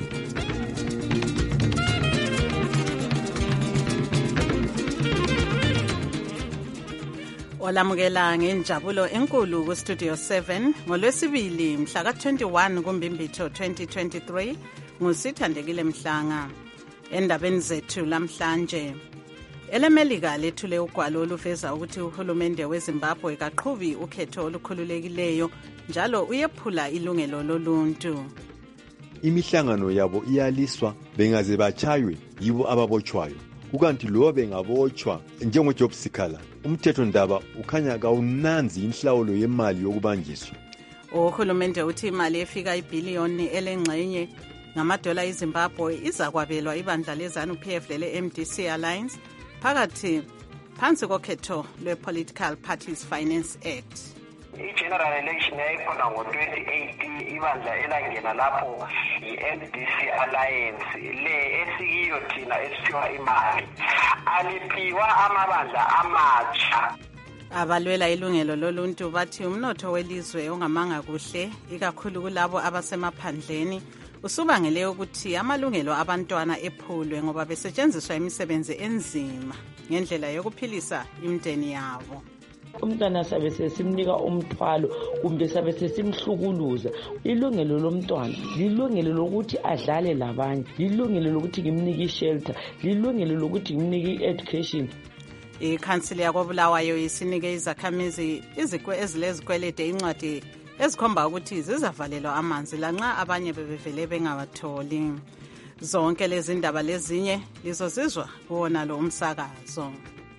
Olamukela ngenjabulo enkulu ku Studio 7 ngolwesibili mhla ka-21 kuMbimbitho 2023 ngusithandekile Mhlanga. Endabeni zethu lamhlanje, elemelika lethule ugwalo oluveza ukuthi uhulumende weZimbabwe kaqhubi ukhetho olukhululekileyo njalo uyephula ilungelo loluntu. Imihlangano yabo iyaliswa bengaze bachaywe yibo ababotshwayo. Kukanti lo bengabotshwa njengoJob Sikhala, umthetho ndaba ukhanya kawunanzi inhlawulo yemali yokubanjiswa. Uhulumende uthi imali efika ibhiliyoni elengxenye ngamadola eZimbabwe izakwabelwa ibandla leZANU-PF lele-MDC Alliance phansi kokhetho lwe-Political Parties Finance Act. I-general election yayikhona ngo-2018 ibandla elangena lapho i-MDC Alliance le esikiyo thina esiphiwa imali aliphiwa amabandla amatsha. Abalwela ilungelo loluntu bathi umnotho welizwe ongamanga kuhle ikakhulu kulabo abasemaphandleni usubangele ukuthi amalungelo abantwana ephulwe ngoba besetshenziswa imisebenzi enzima ngendlela yokuphilisa imindeni yabo. Umntwana sabe sesimnika umthwalo kumbe sabe sesimhlukuluza. Ilungelo lomntwana lilungelo lokuthi adlale labanye, lilungelo lokuthi ngimnike ishelter, lilungelo lokuthi ngimnike education. Ikhansili yakoBulawayo isinike izakhamizi ezilezikwelede incwadi ezikhomba ukuthi zizavalelwa amanzi lanxa abanye bebevele bengawatholi. Zonke lezi ndaba lezinye lizozizwa kuwona lo umsakazo.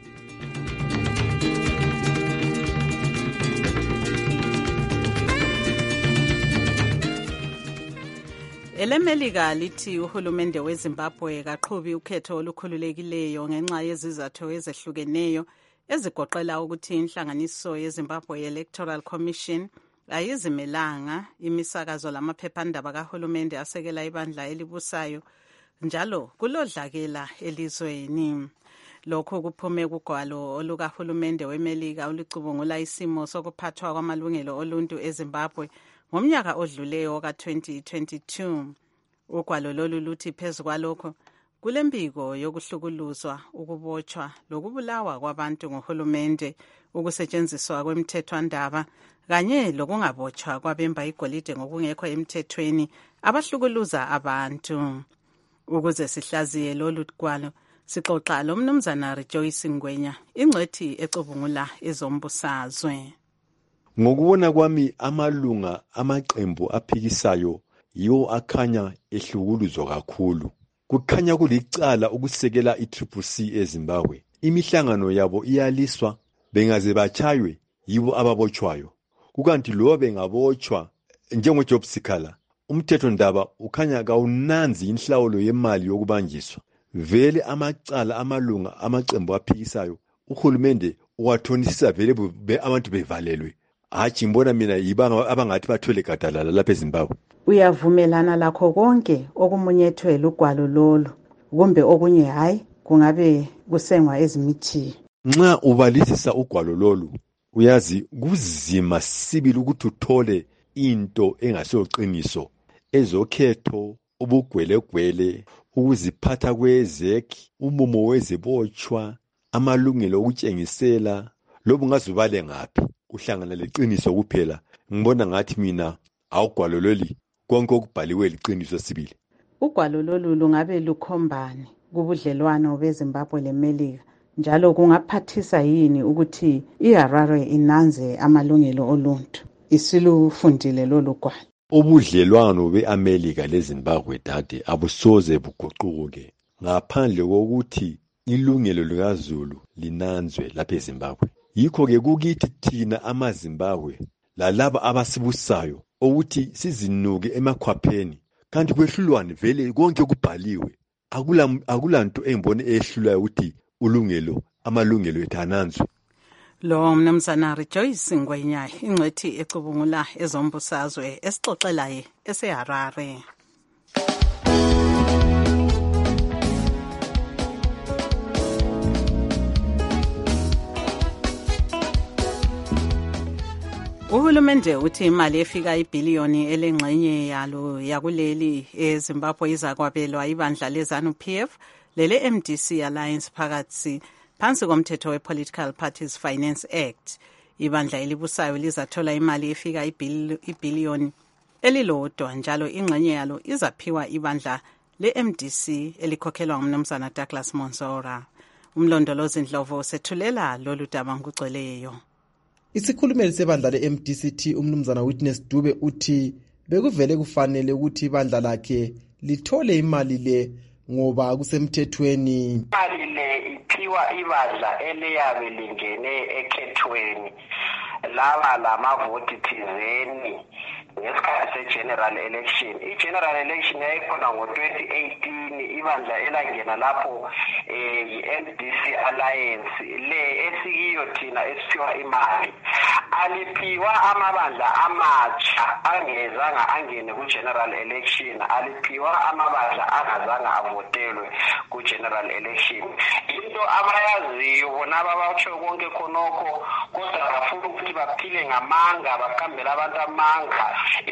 Elemelika lithi uhulumende weZimbabwe kaqhubi ukhetho olukhululekileyo ngenxa yezizathu ezehlukeneyo ezigoqela ukuthi inhlanganiso yeZimbabwe Electoral Commission ayizimelanga imisakazo lamaphephandaba kahulumende asekela ibandla elibusayo njalo kulodlakela elizweni. Lokhu kuphume kugwalo olukahulumende weMelika olucubungula isimo sokuphathwa kwamalungelo oluntu eZimbabwe ngomnyaka odluleyo ka-2022. Ugwalo lolu luthi phezu kwalokho kulembiko yokuhlukuluzwa, ukubotshwa lokubulawa kwabantu ngohulumende, ukusetshenziswa kwemithethwandaba kanye lokungabotshwa kwabemba igolide ngokungekho emthethweni abahlukuluza abantu. Ukuze sihlaziye lolu gwalo sixoxa lo mnumzana Rejoice Ngwenya, ingcwethi ecubungula ezombusazwe. Ngokubona kwami amalunga amaqembu aphikisayo yiwo akhanya ehlukuluzwa kakhulu. Kukhanya kulicala ukusekela i-CCC eZimbabwe. Imihlangano yabo iyaliswa bengaze bachaywe yibo ababotshwayo. Kukanti lo bengabotshwa njengoJob Sikhala, umthetho ndaba ukhanya kawunanzi inhlawulo yemali yokubanjiswa. Vele amacala amalunga amaqembu aphikisayo uhulumende uwathonisisa vele abantu bevalelwe. Hachi mbona mina yibanga abangathi bathole gadalala lapha eZimbabwe. Uyavumelana lakho konke okumunyethwe lugwalo lolu kumbe okunye hayi kungabe kusengwa ezimithiyo? Nxa ubalisisa ugwalo lolu uyazi kuzima sibili ukuthi uthole into engasoqiniso ezokhetho, ubugwelegwele, ukuziphatha kwezekhi, umumo wezibotshwa, amalungelo okutshengisela, lobu ngazubale ngaphi uhlangana leqiniso kuphela. Ngibona ngathi mina awugwalo loli konke okubhaliwe liqiniso sibili. Ugwalo lolu lungabe lukhombani kubudlelwano beZimbabwe leMelika njalo kungaphathisa yini ukuthi iHarare inanze amalungelo oluntu? Isilufundile lolu gwalo. Ubudlelwano beAmelika leZimbabwe dade abusoze buguquke ngaphandle kokuthi ilungelo likaZulu linanzwe lapha eZimbabwe. Yikho ke kukithi thina amaZimbabwe lalaba abasibusayo ukuthi sizinuke emakhwapheni kanti kwehlulwane vele konke kubhaliwe. Akulanto engibone ehlulayo ukuthi amalungelo ethu ananzwe. Lo mnumzana Rejoice Ngwenya ingcwethi ecubungula ezombusazwe esixoxelaye eseHarare. Uhulumende uthi imali efika ibhiliyoni elengxenye yalo yakuleli eZimbabwe izakwabelwa ibandla leZANU-PF lele MDC Alliance phakathi phansi komthetho we-Political Parties Finance Act. Ibandla elibusayo lizathola imali efika ibhiliyoni elilodwa njalo ingxenye yalo izaphiwa ibandla le-MDC elikhokhelwa ngumnumzana Douglas Monzora. Umlondolozi Ndlovu sethulela lolu daba ngugcweleyo. Isikhulumeli sebandla le-MDCT umnumzana Witness Dube uthi bekuvele kufanele ukuthi ibandla lakhe lithole imali le ngoba kusemthethweni. Imali le iphiwa ibandla eliyabe lingene ekhethweni laba lamavoti thizeni ngesikhathi se-general election. I-general election yayikhona ngo-2018 ibandla elangena lapho i-MDC Alliance le esikiyo thina esiphiwa imali aliphiwa amabandla amatsha angezanga angene ku-general election, aliphiwa amabandla angazanga avotelwe ku-general election. Into abayaziyo bona babatsho konke khonokho kodwa bafuna ukuthi baphile ngamanga bakambela abantu amanga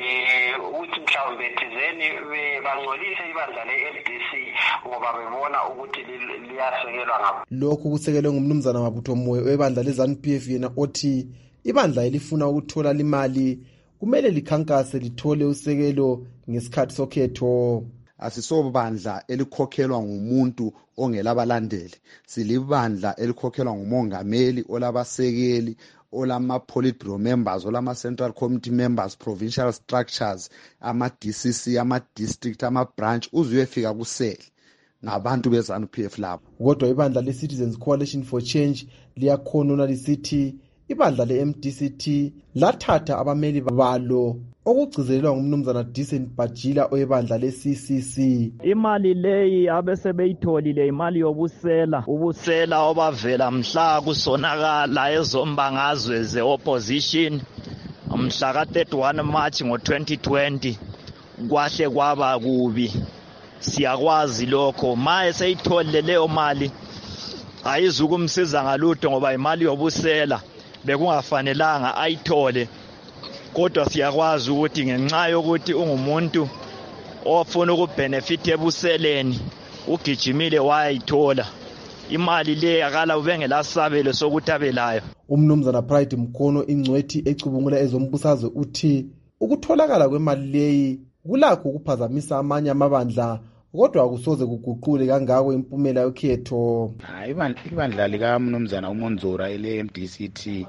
ukuthi mhlawumbe thizeni bangcolise ibandla le-MDC ngoba bebona ukuthi liyasekelwa ngabo. Lokhu kusekelwe ngumnumzana Mabutho Moyo webandla leZANU-PF yena othi ibandla elifuna ukuthola imali kumele likhankase lithole usekelo ngesikhathi sokhetho. Asisobandla elikhokhelwa ngumuntu ongelabalandeli, silibandla elikhokhelwa ngumongameli olabasekeli olama-politburo members, olama-central committee members, provincial structures, ama-DCC, ama-district, ama-branch, uzuyefika kusele ngabantu beZANU-PF labo. Kodwa ibandla le-Citizens Coalition for Change liyakhonona lisithi ibandla le-MDCT lathatha abameli balo okugcizelelwa ngumnumzana Decent Bajila oyebandla le-CCC. Imali leyi abesebeyitholile imali yobusela, ubusela obavela mhla kusonakala ezombangazwe ze-opposition mhla ka-31 March ngo-2020 kwahle kwaba kubi. Siyakwazi lokho ma eseyitholile leyo mali ayizukumsiza ngalutho ngoba imali yobusela bekungafanelanga ayithole. Kodwa siyakwazi ukuthi ngenxa yokuthi ungumuntu ofuna ukubhenefit ebuseleni ugijimile wayithola imali le akala ubengelasabelo sokuthi abelayo. Umnumzana Pride Mkhono ingcwethi ecubungula ezombusazwe uthi ukutholakala kwemali leyi kulakho ukuphazamisa amanye amabandla kodwa akusoze kuguqule kangako impumela yokhetho. Ibandla likaMnumzana uMonzora ele-MDCT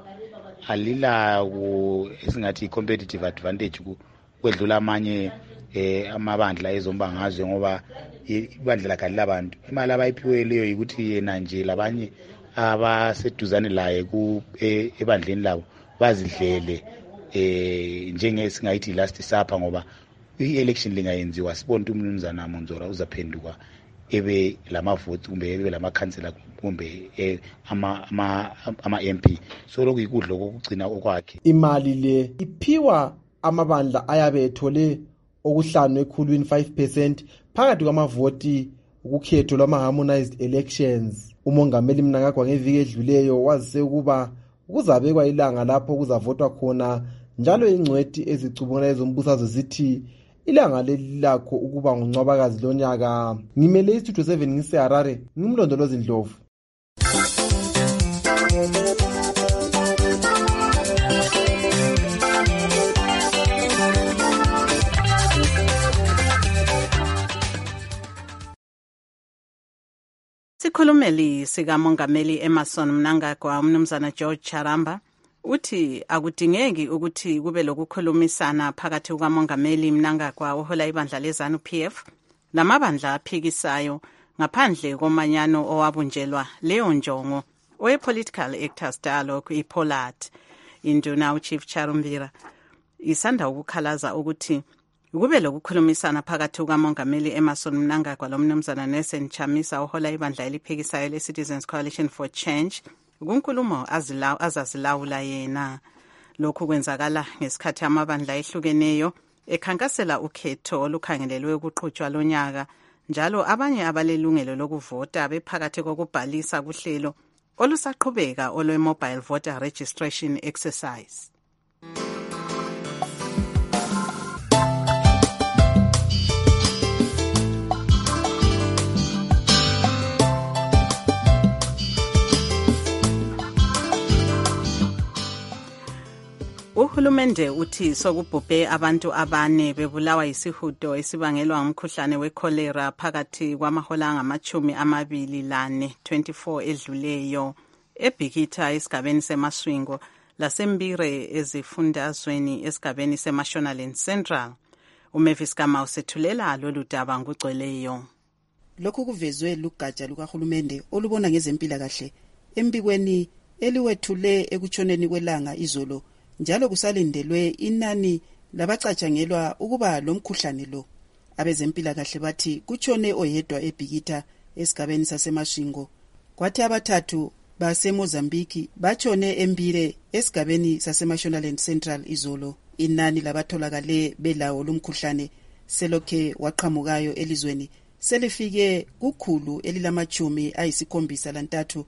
alila esingathi competitive advantage kwedlula amanye amabandla ezombangazwe ngoba ibandla lakhe alilabantu. Imali abayiphiwe leyo yikuthi yena nje labanye abaseduzane laye ebandleni labo bazidlele njengesingayithi last supper ngoba i-election lingayenziwa sibona ukuthi umnumzana Monzora uzaphenduka ebe lamavoti kumbe ebe lamakhansela kumbe ama-MP. So lokhu yikudla kokugcina okwakhe. Imali le iphiwa amabandla ayabe ethole okuhlanu ekhulwini 5% phakathi kwamavoti ukukhetho lwama-harmonized elections. Umongameli Mnangagwa ngeviki edluleyo wazise ukuba kuzabekwa ilanga lapho kuzavotwa khona njalo ingcwethi ezicubungula ezombusazwe zithi ilanga lelilakho ukuba nguNcwabakazi lonyaka. Ngimele iStudio 7 ngiseHarare, ngimlondolozi Ndlovu. Sikhulumeli sikamongameli Emmerson Mnangagwa umnumzana George Charamba uthi akudingeki ukuthi kube lokukhulumisana phakathi kukamongameli Mnangagwa ohola ibandla leZANU-PF namabandla aphikisayo ngaphandle komanyano owabunjelwa leyo njongo owe-Political Actors Dialogue iPOLAT. Induna uChief Charumbira isanda ukukhalaza ukuthi kube lokukhulumisana phakathi kukamongameli Emmerson Mnangagwa lomnumzana Nelson Chamisa ohola ibandla eliphikisayo le-Citizens Coalition for Change kunkulumo azazilawula yena. Lokhu kwenzakala ngesikhathi amabandla ehlukeneyo ekhankasela ukhetho olukhangelelwe ukuqhutshwa lonyaka, njalo abanye abalelungelo lokuvota bephakathi kokubhalisa kuhlelo olusaqhubeka olwe-mobile voter registration exercise. Uhulumende uthi sokubhubhe abantu abane bebulawa yisihudo esibangelwa ngumkhuhlane wecholera phakathi kwamahola angama-24 edluleyo eBhikitha esigabeni seMaswingo laseMbire ezifundazweni esigabeni seMashonaland Central. uMavis Kamau sethulela lolu daba ngugcweleyo. Lokhu kuvezwe lugatsha lukahulumende olubona ngezempilakahle embikweni eliwethule ekutshoneni kwelanga izolo, njalo kusalindelwe inani labacatshangelwa ukuba lomkhuhlane lo. Abezempilakahle bathi kutshone oyedwa eBhikitha esigabeni saseMaswingo, kwathi abathathu baseMozambique batshone eMbire esigabeni saseMashonaland Central izolo. Inani labatholakale belawo lumkhuhlane selokhe waqhamukayo elizweni selifike kukhulu elilamatshumi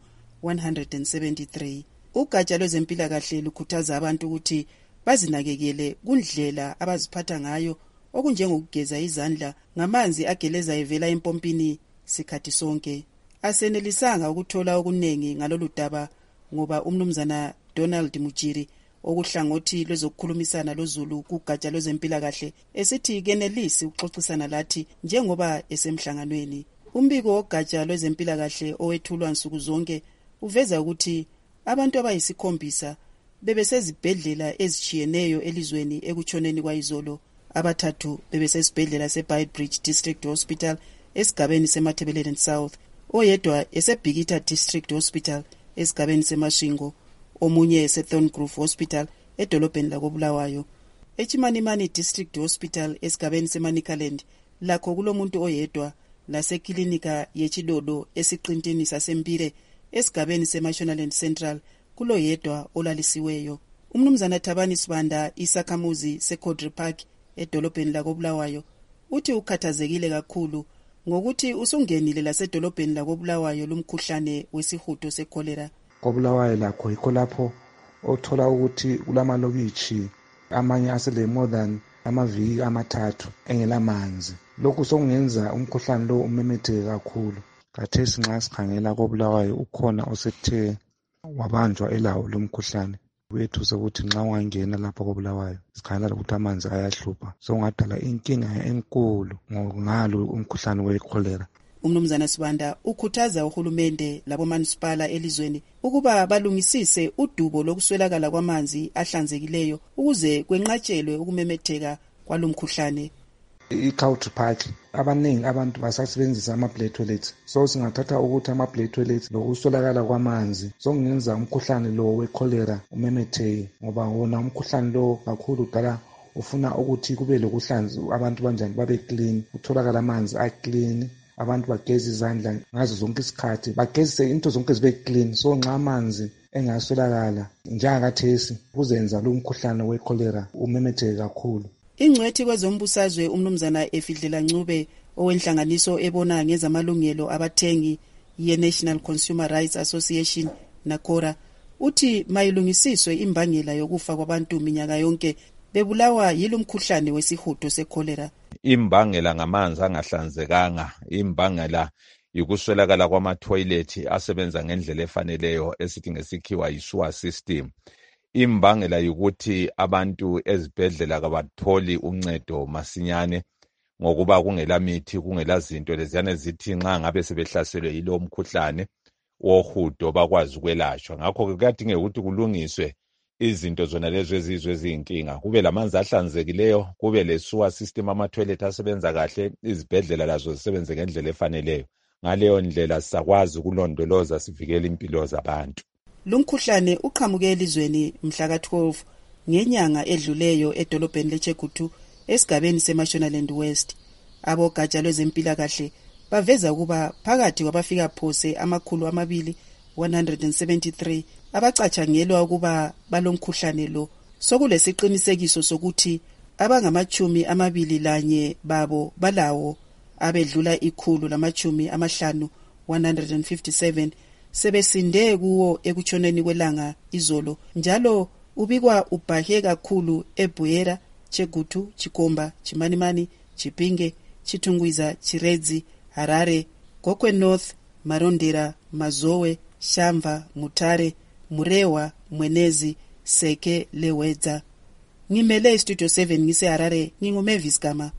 173. Ugatsha lwezempilakahle lukhuthaza abantu ukuthi bazinakekele kundlela abaziphatha ngayo, okunjengokugeza izandla ngamanzi ageleza evela empompini sikhathi sonke. Asenelisanga ukuthola okunengi ngalolu daba ngoba umnumzana Donald Mujiri okuhlangothi lwezokukhulumisana loZulu kugatsha lwezempilakahle esithi kenelisi ukuxoxisana lathi njengoba esemhlanganweni. Umbiko wogatsha lwezempilakahle owethulwa nsuku zonke uveza ukuthi abantu abayisikhombisa bebesezibhedlela ezitshiyeneyo elizweni ekutshoneni kwayizolo. Abathathu bebesesibhedlela seBeitbridge District Hospital esigabeni seMatabeleland South, oyedwa eseBhikitha District Hospital esigabeni seMaswingo, omunye eseThorngrove Hospital edolobheni lakoBulawayo. Echimanimani District Hospital esigabeni seManicaland lakho kulomuntu oyedwa, lasekilinika yechidodo esiqintini saseMbire esigabeni seMashonaland Central kuloyedwa olalisiweyo. Umnumzana Thabani Sibanda, isakhamuzi seCaudry Park edolobheni lakoBulawayo, uthi ukhathazekile kakhulu ngokuthi usungenile lasedolobheni lakoBulawayo lumkhuhlane wesihudo secholera. KoBulawayo lakho yikho lapho othola ukuthi kulamalokitshi amanye asele more than amaviki amathathu engelamanzi. Lokhu sokungenza umkhuhlane lo umemetheke kakhulu. Khathesi nxa sikhangela koBulawayo ukhona osethe wabanjwa elawo lomkhuhlane. Wethu ukuthi nxa ungangena lapha koBulawayo sikhangela ukuthi amanzi ayahlupha, sokungadala inkinga enkulu ngalo umkhuhlane wecholera. Umnumzana Sibanda ukhuthaza uhulumende labomanisipala elizweni ukuba balungisise udubo lokuswelakala kwamanzi ahlanzekileyo ukuze kwenqatshelwe ukumemetheka kwalomkhuhlane. I-Caudry Park abaningi abantu basasebenzisa ama-black toilets, so singathatha ukuthi ama-black toilets lokuswelakala kwamanzi sokungenza umkhuhlane lo wecholera umemetheke, ngoba wona umkhuhlane lo kakhulu udala ufuna ukuthi kube lokuhlanza, abantu banjani babe clean, kutholakala amanzi a-clean, abantu bageze izandla ngazo zonke isikhathi, bagezise into zonke zibe clean. So nxa amanzi engaswelakala njengakathesi kuzenza lo mkhuhlane wecholera umemetheke kakhulu. Ingcwethi kwezombusazwe umnumzana Efidlela Ncube owenhlanganiso ebona ngezamalungelo abathengi ye-National Consumer Rights Association NACORA uthi mayilungisiswe imbangela yokufa kwabantu minyaka yonke bebulawa yilomkhuhlane wesihudo secholera. Imbangela ngamanzi angahlanzekanga, imbangela yikuswelakala kwama-toilet asebenza ngendlela efaneleyo esithi ngesikhiwa yi-sewer system. Imbangela yukuthi abantu ezibhedlela kabatholi uncedo masinyane ngokuba kungela mithi, kungela zinto leziyana zithi nxa ngabe sebehlaselwe yilo mkhuhlane wohudo bakwazi ukwelashwa. Ngakho kuyadingeka ukuthi kulungiswe izinto zona lezo ezizwe eziyinkinga, kube lamanzi ahlanzekileyo, kube le-sewer system, ama-toilet asebenza kahle, izibhedlela lazo zisebenze ngendlela efaneleyo. Ngaleyo ndlela sisakwazi ukulondoloza sivikele impilo zabantu. Lumkhuhlane uqhamuke elizweni mhla ka-12 ngenyanga edluleyo edolobheni leChegutu esigabeni seMashonaland West. Abogatsha lwezempilakahle baveza ukuba phakathi kwabafika phose 200 173 abacatshangelwa ukuba balomkhuhlane lo. Sokulesiqinisekiso sokuthi abangama-21 babo balawo, abedlula 150 157 sebesinde kuwo ekutshoneni kwelanga izolo. Njalo ubikwa ubhahe kakhulu eBuyera, Chegutu, Chikomba, Chimanimani, Chipinge, Chitungwiza, Chiredzi, Harare, Gokwe North, Marondera, Mazowe, Shamva, Mutare, Murewa, Mwenezi, Seke, Lewedza. Ngimele Studio 7 ngise Harare, nginguMavis Gama.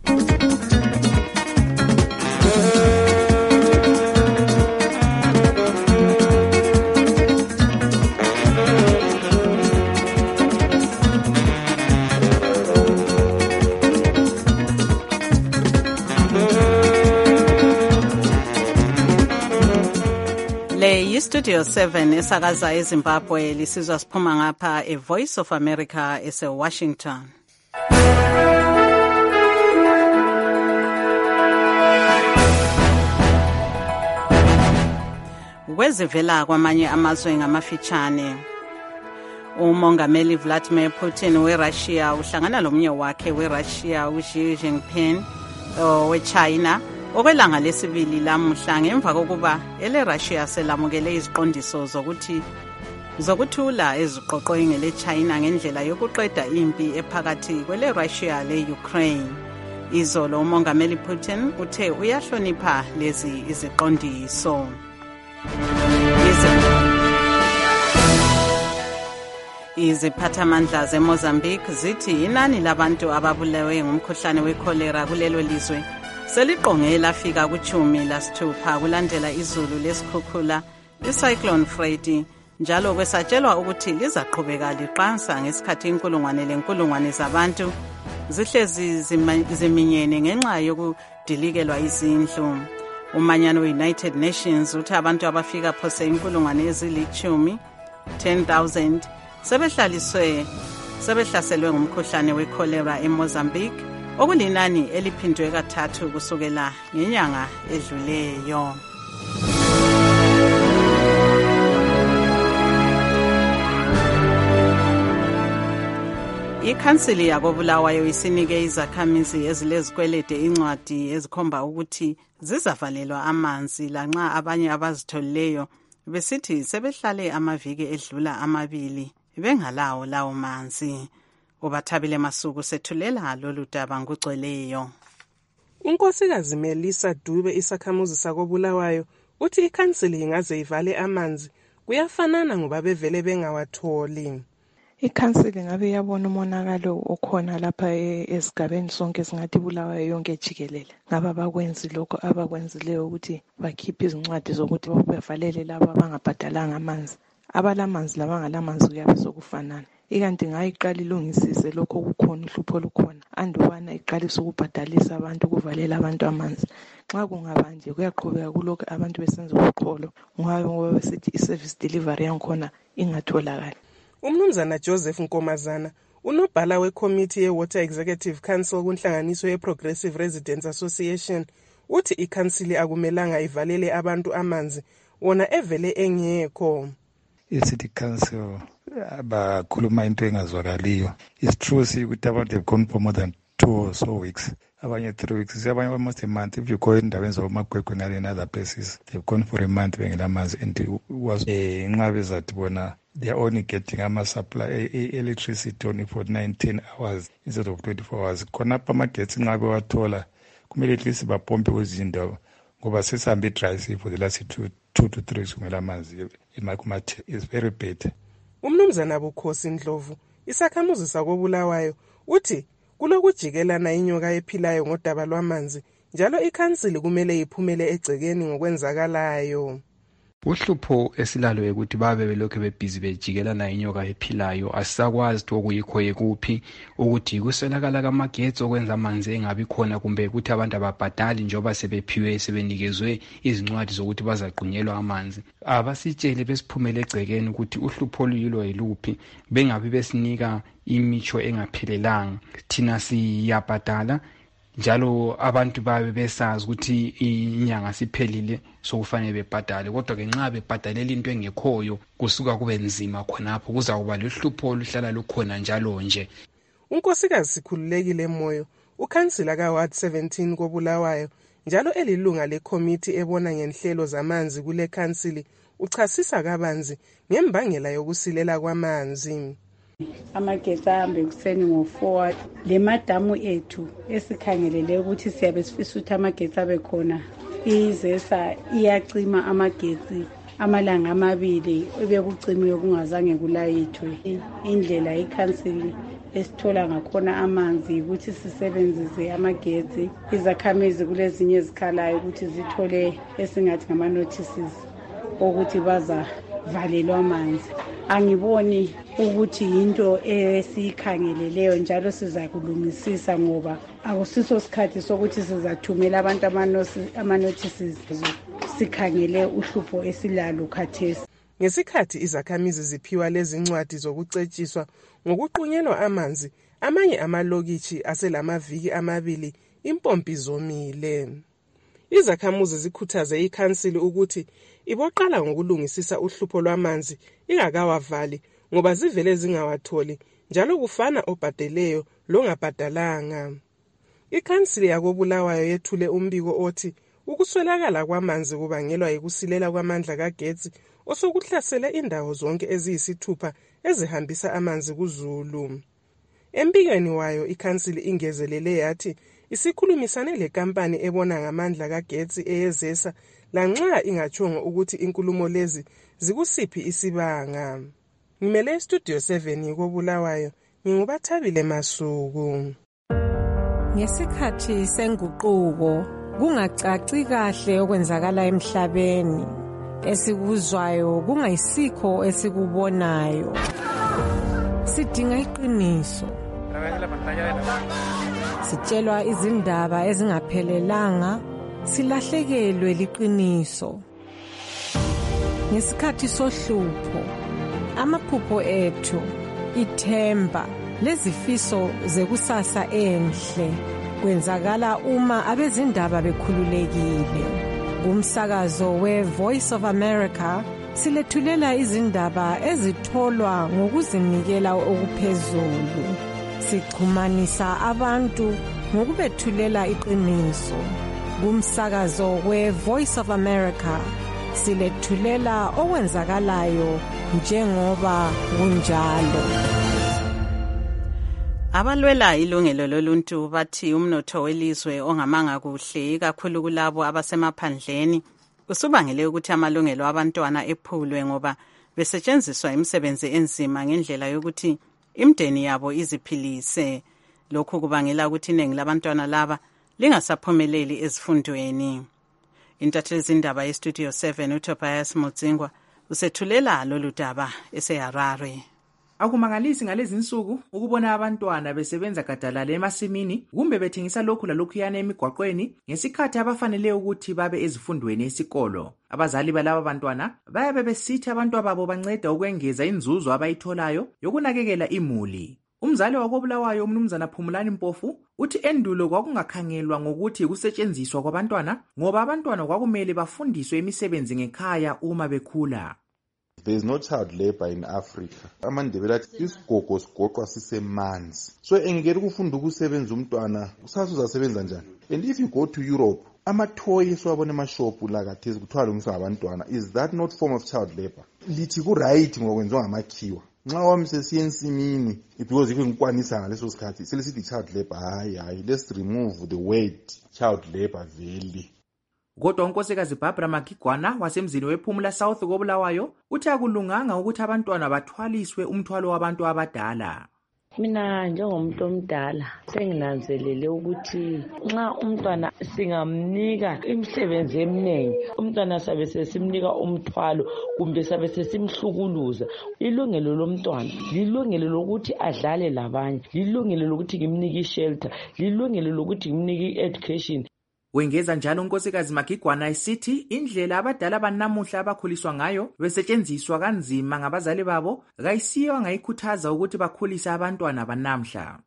Studio 7 esakaza eZimbabwe lisizwa siphuma ngapha eVoice of America eseWashington. Kwezivela kwamanye amazwe ngamafitshane, umongameli Vladimir Putin weRussia uhlangana lomnye wakhe weRussia uXi Jinping weChina okwelanga lesibili lamuhla ngemva kokuba eleRussia selamukele iziqondiso zokuthula eziqoqwe ngeleChina ngendlela yokuqeda impi ephakathi kweleRussia leUkraine. Izolo umongameli Putin uthe uyahlonipha lezi iziqondiso. Iziphathamandla zeMozambique zithi inani labantu ababulawe ngumkhuhlane wekholera kulelo lizwe seliqonge lafika ku-16 kulandela izulu lesikhukhula icyclone Freddy, njalo kwesatshelwa ukuthi lizaqhubeka liqansa ngesikhathi inkulungwane zabantu zihlezi ziminyene ngenxa yokudilikelwa izindlu. Umanyano we-United Nations uthi abantu abafika phose inkulungwane ezili-10,000 sebehlaselwe ngumkhuhlane wekholera eMozambique, okulinani eliphindwe kathathu kusukela ngenyanga edluleyo. Ikhansili yakobulawayo isinike izakhamizi ezilezikwelede incwadi ezikhomba ukuthi zizavalelwa amanzi lanxa abanye abazitholileyo besithi sebehlale amaviki edlula 2 bengalawo lawo manzi. Ubathabile Masuku sethulela lolu daba ngugcweleyo. Unkosikazi Melissa Dube isakhamuzi sakobulawayo uthi ikhansili ingaze ivale amanzi kuyafanana ngoba bevele bengawatholi. Ikhansili ngabe yabona umonakalo okhona lapha esigabeni sonke singathi Bulawayo yonke jikelele. Ngaba bakwenzi lokho abakwenzileyo ukuthi bakhiphe izincwadi zokuthi bavalele laba abangabhadalanga amanzi. Abalamanzi labangalamanzi kuyabe sokufanana. Ikanti ngayiqala ilungisise lokho kukhona uhlupho olukhona andubana iqalisa ukubhadalisa abantu kuvalela abantu amanzi. Nxa kungabanje kuyaqhubeka kulokho abantu besenza ubuqholo ngoba besithi i-service delivery yankhona ingatholakali. Umnumzana Joseph Nkomazana unobhala wecommittee ye-Water Executive Council kunhlanganiso ye-Progressive Residents Association uthi ikhansili akumelanga ivalele abantu amanzi wona evele engekho. I-City Council bakhuluma into engazwakaliyo. It's true ukuthi abantu have gone for more than 2 or so weeks. Abanye 3 weeks, abanye almost a month. If you go endaweni zaboMagwegwe and other places, they've gone for a month bengelamanzi, and it was inqabe zathi bona they are only getting ama-supply electricity only for 19 hours instead of 24 hours. Khonapha amagetsi inqabe wathola kumele at least bapompe kwezindawo ngoba sesihambe i-dry sea for the last 2 to 3 weeks kumele amanzi emakumathe. It's very bad. Umnumzana Bukhosi Ndlovu isakhamuzi sakobulawayo uthi kulokujikelana inyoka ephilayo ngodaba lwamanzi, njalo ikhansili kumele iphumele egcekeni ngokwenzakalayo. Uhlupho esilalo ukuthi babe belokho bebhizi bejikelana inyoka ephilayo, asisakwazi okuyikho yekuphi, ukuthi kuswelakala kamagetsi okwenza amanzi engabi khona kumbe ukuthi abantu ababhadali njengoba sebephiwe sebenikezwe izincwadi zokuthi bazagqunyelwa amanzi. Abasitshele besiphumele egcekeni ukuthi uhlupho luyilo yiluphi, bengabi besinika imitsho engaphelelanga. Thina siyabhadala njalo abantu babe besazi ukuthi inyanga siphelile sokufanele bebhadale, kodwa ke nxa bebhadalela into engekhoyo kusuka kube nzima khonapho, kuzakuba luhlupho oluhlala lukhona njalo nje. uNkosikazi Sikhululekile Moyo, ukhansila kaWard 17 koBulawayo njalo elilunga lekhomithi ebona ngenhlelo zamanzi kule khansili, uchasisa kabanzi ngembangela yokusilela kwamanzi. Amagetsi ahambe kuseni ngo-4 le madamu ethu esikhangelele ukuthi siyabe sifisa ukuthi amagetsi abe khona, izesa iyacima amagetsi amalanga amabili ebekucimiwe kungazange kulayithwe. Indlela ikhansili esithola ngakhona amanzi ukuthi sisebenzise amagetsi, izakhamizi kulezinye ezikhalayo ukuthi zithole esingathi ngama-notices ukuthi bazavalelwa amanzi. Angiboni ukuthi yinto esiyikhangeleleyo njalo sizakulungisisa, ngoba akusiso sikhathi sokuthi sizathumela abantu ama-notices. Sikhangele uhlupho esilalo khathesi. Ngesikhathi izakhamizi ziphiwa lezi ncwadi zokucetshiswa ngokuqunyelwa amanzi, amanye amalokitshi aselamaviki amabili impompi zomile. Izakhamuzi zikhuthaze ikhansili ukuthi iboqala ngokulungisisa uhlupho lwamanzi ingakawavali, ngoba zivele zingawatholi njalo kufana obhadeleyo longabhadalanga. Ikhansili yakoBulawayo yethule umbiko othi ukuswelakala kwamanzi kubangelwa yikusilela kwamandla kagetsi osokuhlasele indawo zonke eziyisithupha ezihambisa amanzi kuZulu. Embikweni wayo ikhansili ingezelele yathi isikhulumisane lekampani ebona ngamandla kagetsi eyezesa lanxa ingatshongo ukuthi inkulumo lezi zikusiphi isibanga. Ngimele Studio 7 koBulawayo, nginguBathabile Masuku. Ngesikhathi senguquko kungacaci kahle okwenzakala emhlabeni, esikuzwayo kungayisikho esikubonayo. Sidinga iqiniso. Sitshelwa izindaba ezingaphelelanga, silahlekelwe liqiniso. Ngesikhathi sohlupho, amaphupho ethu, ithemba lezifiso zekusasa enhle kwenzakala uma abezindaba bekhululekile. Kumsakazo we-Voice of America silethulela izindaba ezitholwa ngokuzinikela okuphezulu. Sixhumanisa abantu ngokubethulela iqiniso. Kumsakazo we-Voice of America silethulela okwenzakalayo njengoba kunjalo. Abalwela ilungelo loluntu bathi umnotho welizwe ongamanga kuhle, ikakhulu kulabo abasemaphandleni, usubangele ukuthi amalungelo abantwana ephulwe ngoba besetshenziswa imisebenzi enzima ngendlela yokuthi imndeni yabo iziphilise. Lokhu kubangela ukuthi iningi labantwana laba lingasaphumeleli ezifundweni. Intatheli zindaba yeStudio 7 uTobias Mudzingwa usethulela lolu daba eseHarare. Akumangalisi ngalezi insuku ukubona abantwana besebenza gadalala emasimini kumbe bethengisa lokhu lalokhuyana emigwaqweni ngesikhathi abafanele ukuthi babe ezifundweni esikolo. Abazali balaba bantwana bayabe besithi abantwana babo banceda ukwengeza inzuzo abayitholayo yokunakekela imuli. Umzali wakoBulawayo umnumzana Phumulani Mpofu uthi endulo kwakungakhangelwa ngokuthi kusetshenziswa kwabantwana ngoba abantwana kwakumele bafundiswe imisebenzi ngekhaya uma bekhula. There is no child labor in Africa. AmaNdebele athi isigogo sigoqwa sisemanzi. So engeke kufunda ukusebenza umntwana kusasa uzasebenza njani? And if you go to Europe, ama-toy esiwabona emashopu la kathesi kuthiwa lungiswa ngabantwana, is that not form of child labor? Lithi ku-right ngokwenziwa ngamakhiwa. Nxa wami sesiye ensimini because ikho ngikwanisa ngaleso sikhathi selisithi child labor. Hayi, let's remove the word child labor vele. Kodwa unkosikazi Barbara Magigwana wasemzini wePhumula South koBulawayo uthi akulunganga ukuthi abantwana bathwaliswe umthwalo wabantu abadala. Mina njengomuntu omdala senginanzelele ukuthi nxa umntwana singamnika imisebenzi eminingi, umntwana sabe sesimnika umthwalo kumbe sabe sesimhlukuluza. Ilungelo lomntwana lilungelo lokuthi adlale labanye, lilungelo lokuthi ngimnike ishelter, lilungelo lokuthi ngimnike education. Wengeza njalo unkosikazi Magigwana esithi indlela abadala banamuhla abakhuliswa ngayo besetshenziswa kanzima ngabazali babo kayisiyo ngayikhuthaza ukuthi bakhulise abantwana banamhla.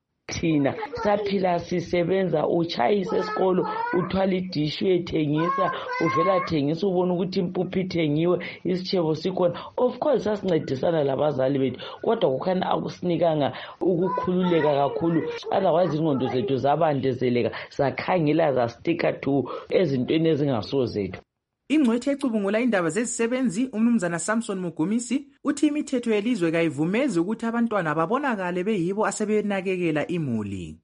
thina saphila sisebenza, utshayisa esikolo, uthwala idishi uyethengisa, uvela thengisa ubona ukuthi impuphu ithengiwe, isitshebo sikhona. Of course sasincedisana labazali bethu, kodwa kukhanya akusinikanga ukukhululeka kakhulu. Otherwise ingqondo zethu zabandezeleka, sakhangela zastika to ezintweni ezingasozethu. Ingcwethe ecubungula indaba zezisebenzi umnumzana Samson Mugumisi uthi imithetho yelizwe kayivumezi ukuthi abantwana babonakale beyibo asebenakekela imuli.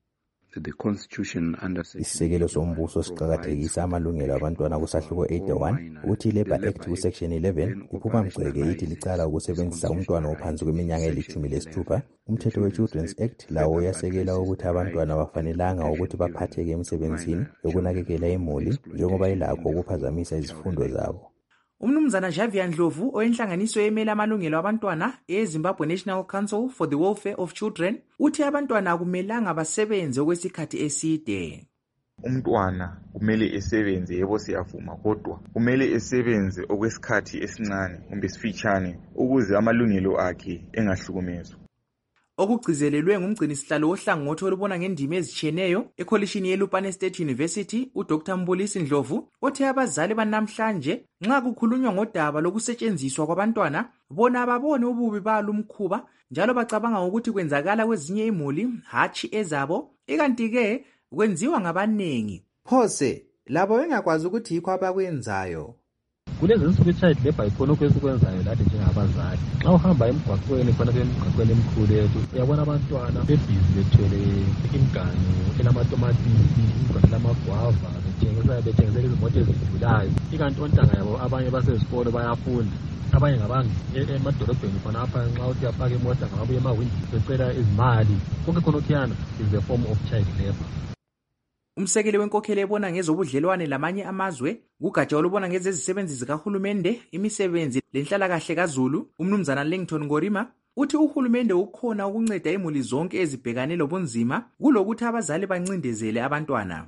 Isisekelo sombuso siqakathekisa amalungelo abantwana kusahluko 81 uthi iLabour Act kusection 11 iphuma mgceke ithi licala ukusebenzisa umntwana ophansi kweminyaka eli-16. Umthetho we-Children's Act lawo uyasekela ukuthi abantwana bafanelanga ukuthi baphatheke emsebenzini yokunakekela imuli njengoba ilakho ukuphazamisa izifundo zabo. Umnumzana Javier Ndlovu oyenhlanganiso emela amalungelo abantwana eZimbabwe National Council for the Welfare of Children uthi abantwana akumelanga basebenze okwesikhathi eside. Umntwana kumele esebenze, yebo siyavuma, kodwa kumele esebenze okwesikhathi esincane kumbe esifitshane ukuze amalungelo akhe engahlukumezwa. Okugcizelelwe ngumgcinisihlalo wohlangothi olubona ngendima ezitshiyeneyo ekholishini yeLupane State University uDr Mbulisi Ndlovu othe abazali banamhlanje nxa kukhulunywa ngodaba lokusetshenziswa kwabantwana bona ababone ububi balo umkhuba njalo bacabanga ukuthi kwenzakala kwezinye imuli hatshi ezabo, ikanti-ke kwenziwa ngabanengi. Phose labo bengakwazi ukuthi yikho abakwenzayo. Kulezi nsuku i-child labor ikhona okwesikwenzayo lathi njengabazali. Nxa uhamba emgwaqweni khona emgwaqweni emkhulu yethu uyabona abantwana bebhizi bethwele imiganu elamatomatisi, imiganu lamagwava, bethengisela izimoto ezidulayo. Ikanti ontanga yabo abanye basezikolo bayafunda, abanye ngabanga emadolobheni khonapha nxa uthi uyapaka imota ngababuya emawindi becela izimali. Konke khonokuyana is a form of child labor. Umsekeli wenkokheli ebona ngezobudlelwane lamanye amazwe kugatsha olubona ngezezisebenzi zikahulumende, imisebenzi lenhlalakahle kaZulu, umnumzana Langton Ngorima uthi uhulumende ukhona ukunceda imuli zonke ezibhekane lobunzima kulokuthi abazali bancindezele abantwana.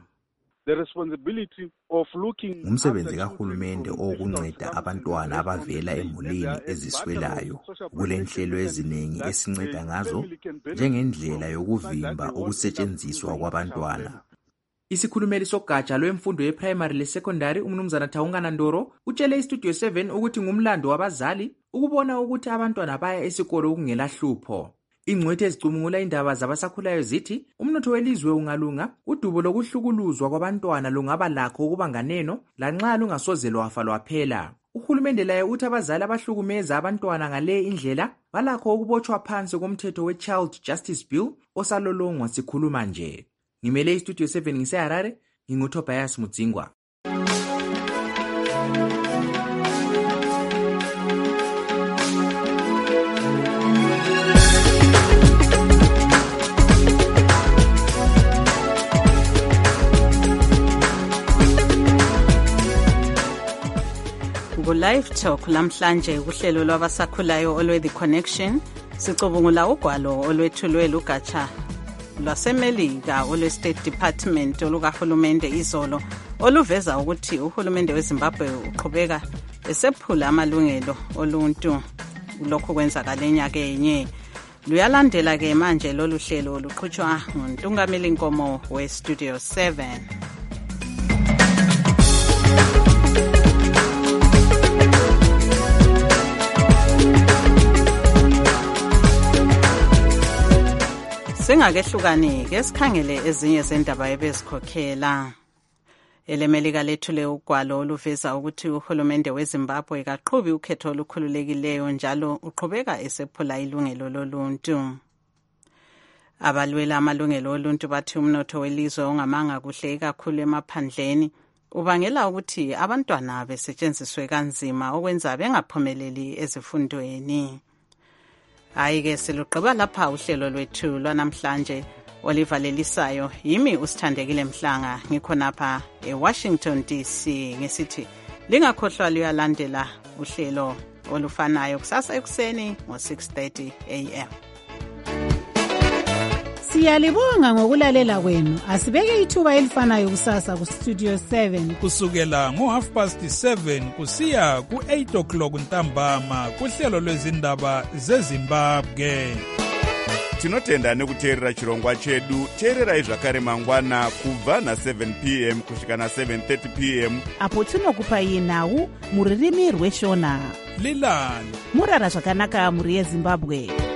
Umsebenzi kahulumende okunceda abantwana abavela emulini eziswelayo. Kulenhlelo eziningi esinceda ngazo njengendlela yokuvimba ukusetshenziswa kwabantwana. Isikhulumeli sogatsha lwemfundo yeprimary lesecondary umnumzana Thawungana Ndoro utshele iStudio 7 ukuthi ngumlando wabazali ukubona ukuthi abantwana baya esikolo kungela hlupho. Ingcwethe ezicubungula indaba zabasakhulayo zithi umnotho welizwe ungalunga, udubo lokuhlukuluzwa kwabantwana lungaba lakho ukuba nganeno lanxa lungasoze lwafa lwaphela. Uhulumende laye uthi abazali abahlukumeza abantwana ngale indlela balakho ukubotshwa phansi komthetho we-Child Justice Bill osalolongwa sikhuluma nje. Ngimele iStudio 7 ngiseHarare, nginguTobias Mudzingwa. Live Talk lamhlanje uhlelo lwabasakhulayo olwe The Connection sicubungula ugwalo olwethulwe lugatsha lwaseMelika olwe-State Department olukahulumende izolo oluveza ukuthi uhulumende weZimbabwe uqhubeka esephula amalungelo oluntu. Lokho kwenzakala enyaka enye. Luyalandela-ke manje lolu hlelo luqhutshwa nguNtungameli Nkomo we-Studio 7. Singakehlukani-ke sikhangele ezinye zendaba ebezikhokhela. EleMelika lethule ugwalo oluveza ukuthi uhulumende weZimbabwe kaqhubi ukhetho olukhululekileyo njalo uqhubeka esephula ilungelo loluntu. Abalwela amalungelo oluntu bathi umnotho welizwe ongamanga kuhle kakhulu emaphandleni ubangela ukuthi abantwana besetshenziswe kanzima okwenza bengaphumeleli ezifundweni. Hayi-ke silugqiba lapha uhlelo lwethu lwanamhlanje olivalelisayo. Yimi uSithandekile Mhlanga ngikhonapha eWashington DC ngesithi lingakhohlwa luyalandela uhlelo olufanayo kusasa ekuseni ngo-6:30 AM. Siyalibonga ngokulalela kwenu. Asibeke ithuba elifanayo kusasa kuStudio 7 kusukela ngo-7:30 kusiya ku-8 o'clock ntambama kuhlelo lwezindaba zeZimbabwe. tinotenda nekuteerera chirongwa chedu. Teererai zvakare mangwana kubva na7 p.m. kusvika na7:30 p.m. apo tinokupai nhau mururimi rweshona. Lilani murara zvakanaka muri yeZimbabwe.